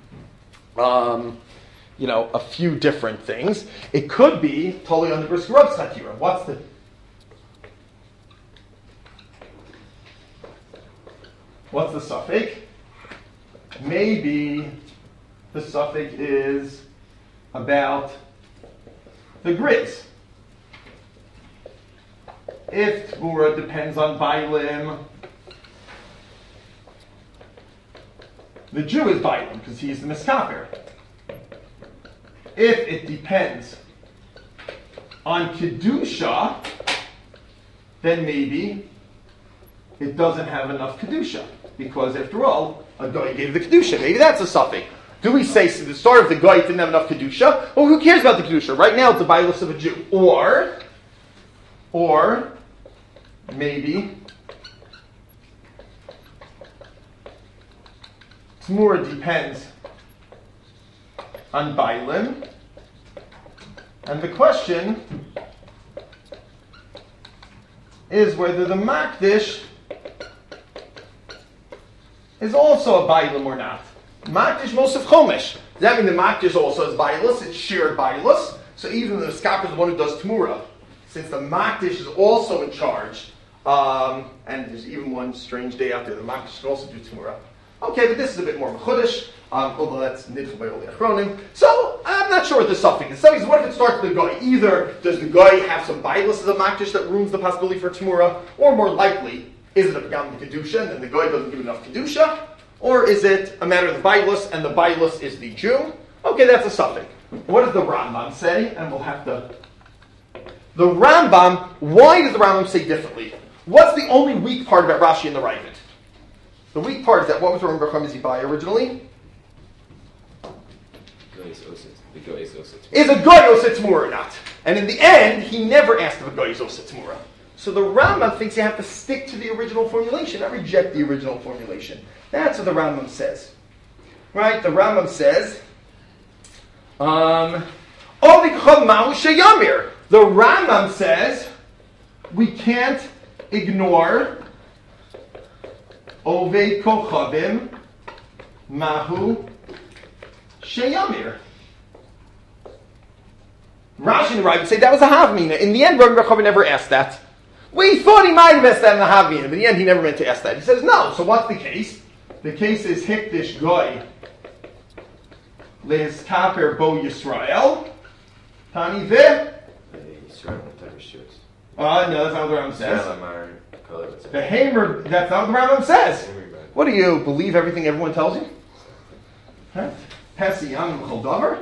A: a few different things. It could be toloi on the brisker of Satira. What's the suffix? Maybe the suffix is about the grids. If Tmura depends on Bailim, the Jew is Bailim because he's the Miskaper. If it depends on Kedusha, then maybe it doesn't have enough Kedusha because after all, a guy gave the Kedusha. Maybe that's a suffix. Do we say so the start of the guy didn't have enough Kedusha? Well, who cares about the Kedusha? Right now it's the Bailis of a Jew. Or maybe Tmura depends on Bailim. And the question is whether the Makdish is also a Bailim or not. Makdish Mosef Chomesh. Does that mean the Makdish also is Bailis? It's shared Bailis. So even the Skaper is the one who does Tmura. Since the Makdish is also in charge, and there's even one strange day out there, the Makdish can also do Tmura. Okay, but this is a bit more Mechudish, although that's nidful by all the Achronim. So, I'm not sure what the suffix is. So, what if it starts with the guy? Either does the guy have some Bailis of the Makdish that ruins the possibility for Tmura, or more likely, is it a Pagam Kedusha, and then the guy doesn't give enough Kedusha? Or is it a matter of the Bailis, and the Bailis is the Jew? Okay, that's a suffix. What does the Rambam say? And we'll have to... The Rambam, why does the Rambam say differently? What's the only weak part about Rashi and the Ravid? The weak part is that what was the Rambam Zibai originally? Is a Goy Oset Tmura or not? And in the end, he never asked if a Goy is Oset Tmura. So the Rambam thinks you have to stick to the original formulation, not reject the original formulation. That's what the Rambam says. Right? The Rambam says, the Rambam says we can't ignore Ovei Kochavim Mahu Sheyamir. Rashi and the Ravid say that was a Havmina. In the end, Rabbi Kochavim never asked that. We thought he might have asked that in the Havmina, but in the end he never meant to ask that. He says no. So what's the case? The case is Hikdish Goy Liz Kaper Bo Yisrael Tani Veh. No, that's not what the Rambam says. The Hamer, that's not what the Rambam says. What do you believe everything everyone tells you? Pesi Yam Choldover.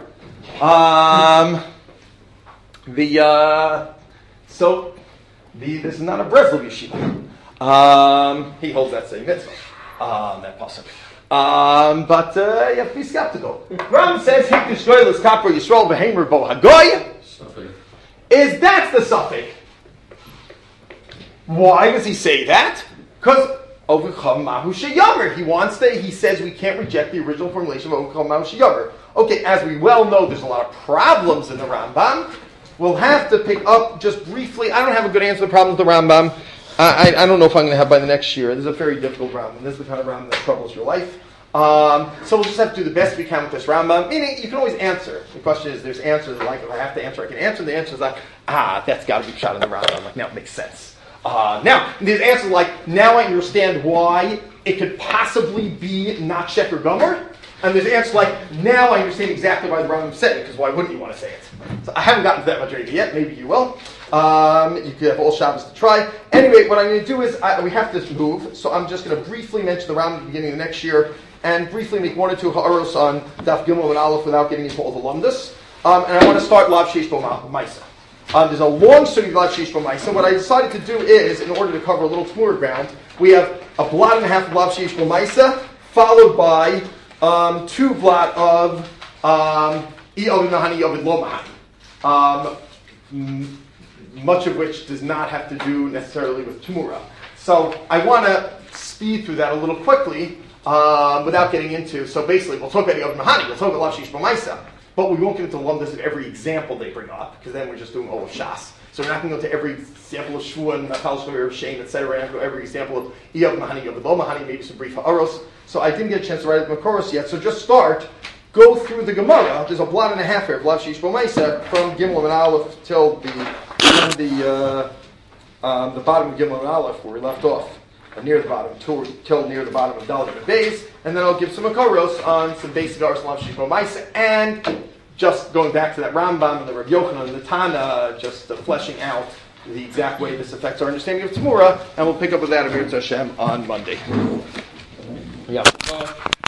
A: This is not a Breslov yeshiva. He holds that same mitzvah. That possible. But you have to be skeptical. Rambam says Hikdish Goy L'Skapor Yisrael V'Hamer Bo Hagoy. Is that's the suffix? Why does he say that? Because Ovicham Mahu Sheyamer. He says we can't reject the original formulation of Ovicham Mahu Sheyamer. Okay, as we well know, there's a lot of problems in the Rambam. We'll have to pick up just briefly. I don't have a good answer to the problem with the Rambam. I don't know if I'm going to have by the next year. This is a very difficult Rambam. This is the kind of Rambam that troubles your life. So we'll just have to do the best we can with this Rambam. Meaning, you can always answer. The question is, there's answers like, if I have to answer, I can answer. And the answer is like, that's got to be shot in the Rambam. Like, now it makes sense. Now, there's answers like, now I understand why it could possibly be not Sheker Gomer. And there's answers like, now I understand exactly why the Rambam said it, because why wouldn't you want to say it? So I haven't gotten to that much data yet. Maybe you will. You could have all Shabbos to try. Anyway, what I'm going to do is, we have to move, so I'm just going to briefly mention the Rambam at the beginning of next year, and briefly make one or two ha'aros on Daf Gimel and Aleph without getting into all the lumdus. And I want to start Lav Sheish Bo Maisa. There's a long study of Lav Sheish Bo Maisa. What I decided to do is, in order to cover a little Tmur ground, we have a blot and a half of Lav Sheish Bo Maisa, followed by 2 blot of I'Ovid Mahani, I'Ovid Lo Mahani. Much of which does not have to do necessarily with Tmura. So I want to speed through that a little quickly without getting into. So basically, we'll talk about I'Ovid Mahani, we'll talk about Lav Sheish Bo Maisa, but we won't get into the lumdus of every example they bring up, because then we're just doing all of Shas. So we're not going to go to every example of Shua and Natal Shua of Shane, etc. We're not going to go every example of I'Ovid Mahani, I'Ovid Lo Mahani, maybe some brief ha'aros. So I didn't get a chance to write the Makoros yet, so just go through the Gemara. There's a blot and a half here of Lav Sheish Bo Maisa from Gimel and Aleph till the bottom of Gimel and Aleph, where we left off, near the bottom, till near the bottom of Dalet and Beis, and then I'll give some Makoros on some basic Ars Lav Sheish Bo Maisa, and just going back to that Rambam and the Rav Yochanan and the Tana, just fleshing out the exact way this affects our understanding of Tmura, and we'll pick up with that of Yirtzeh Hashem on Monday. Yeah.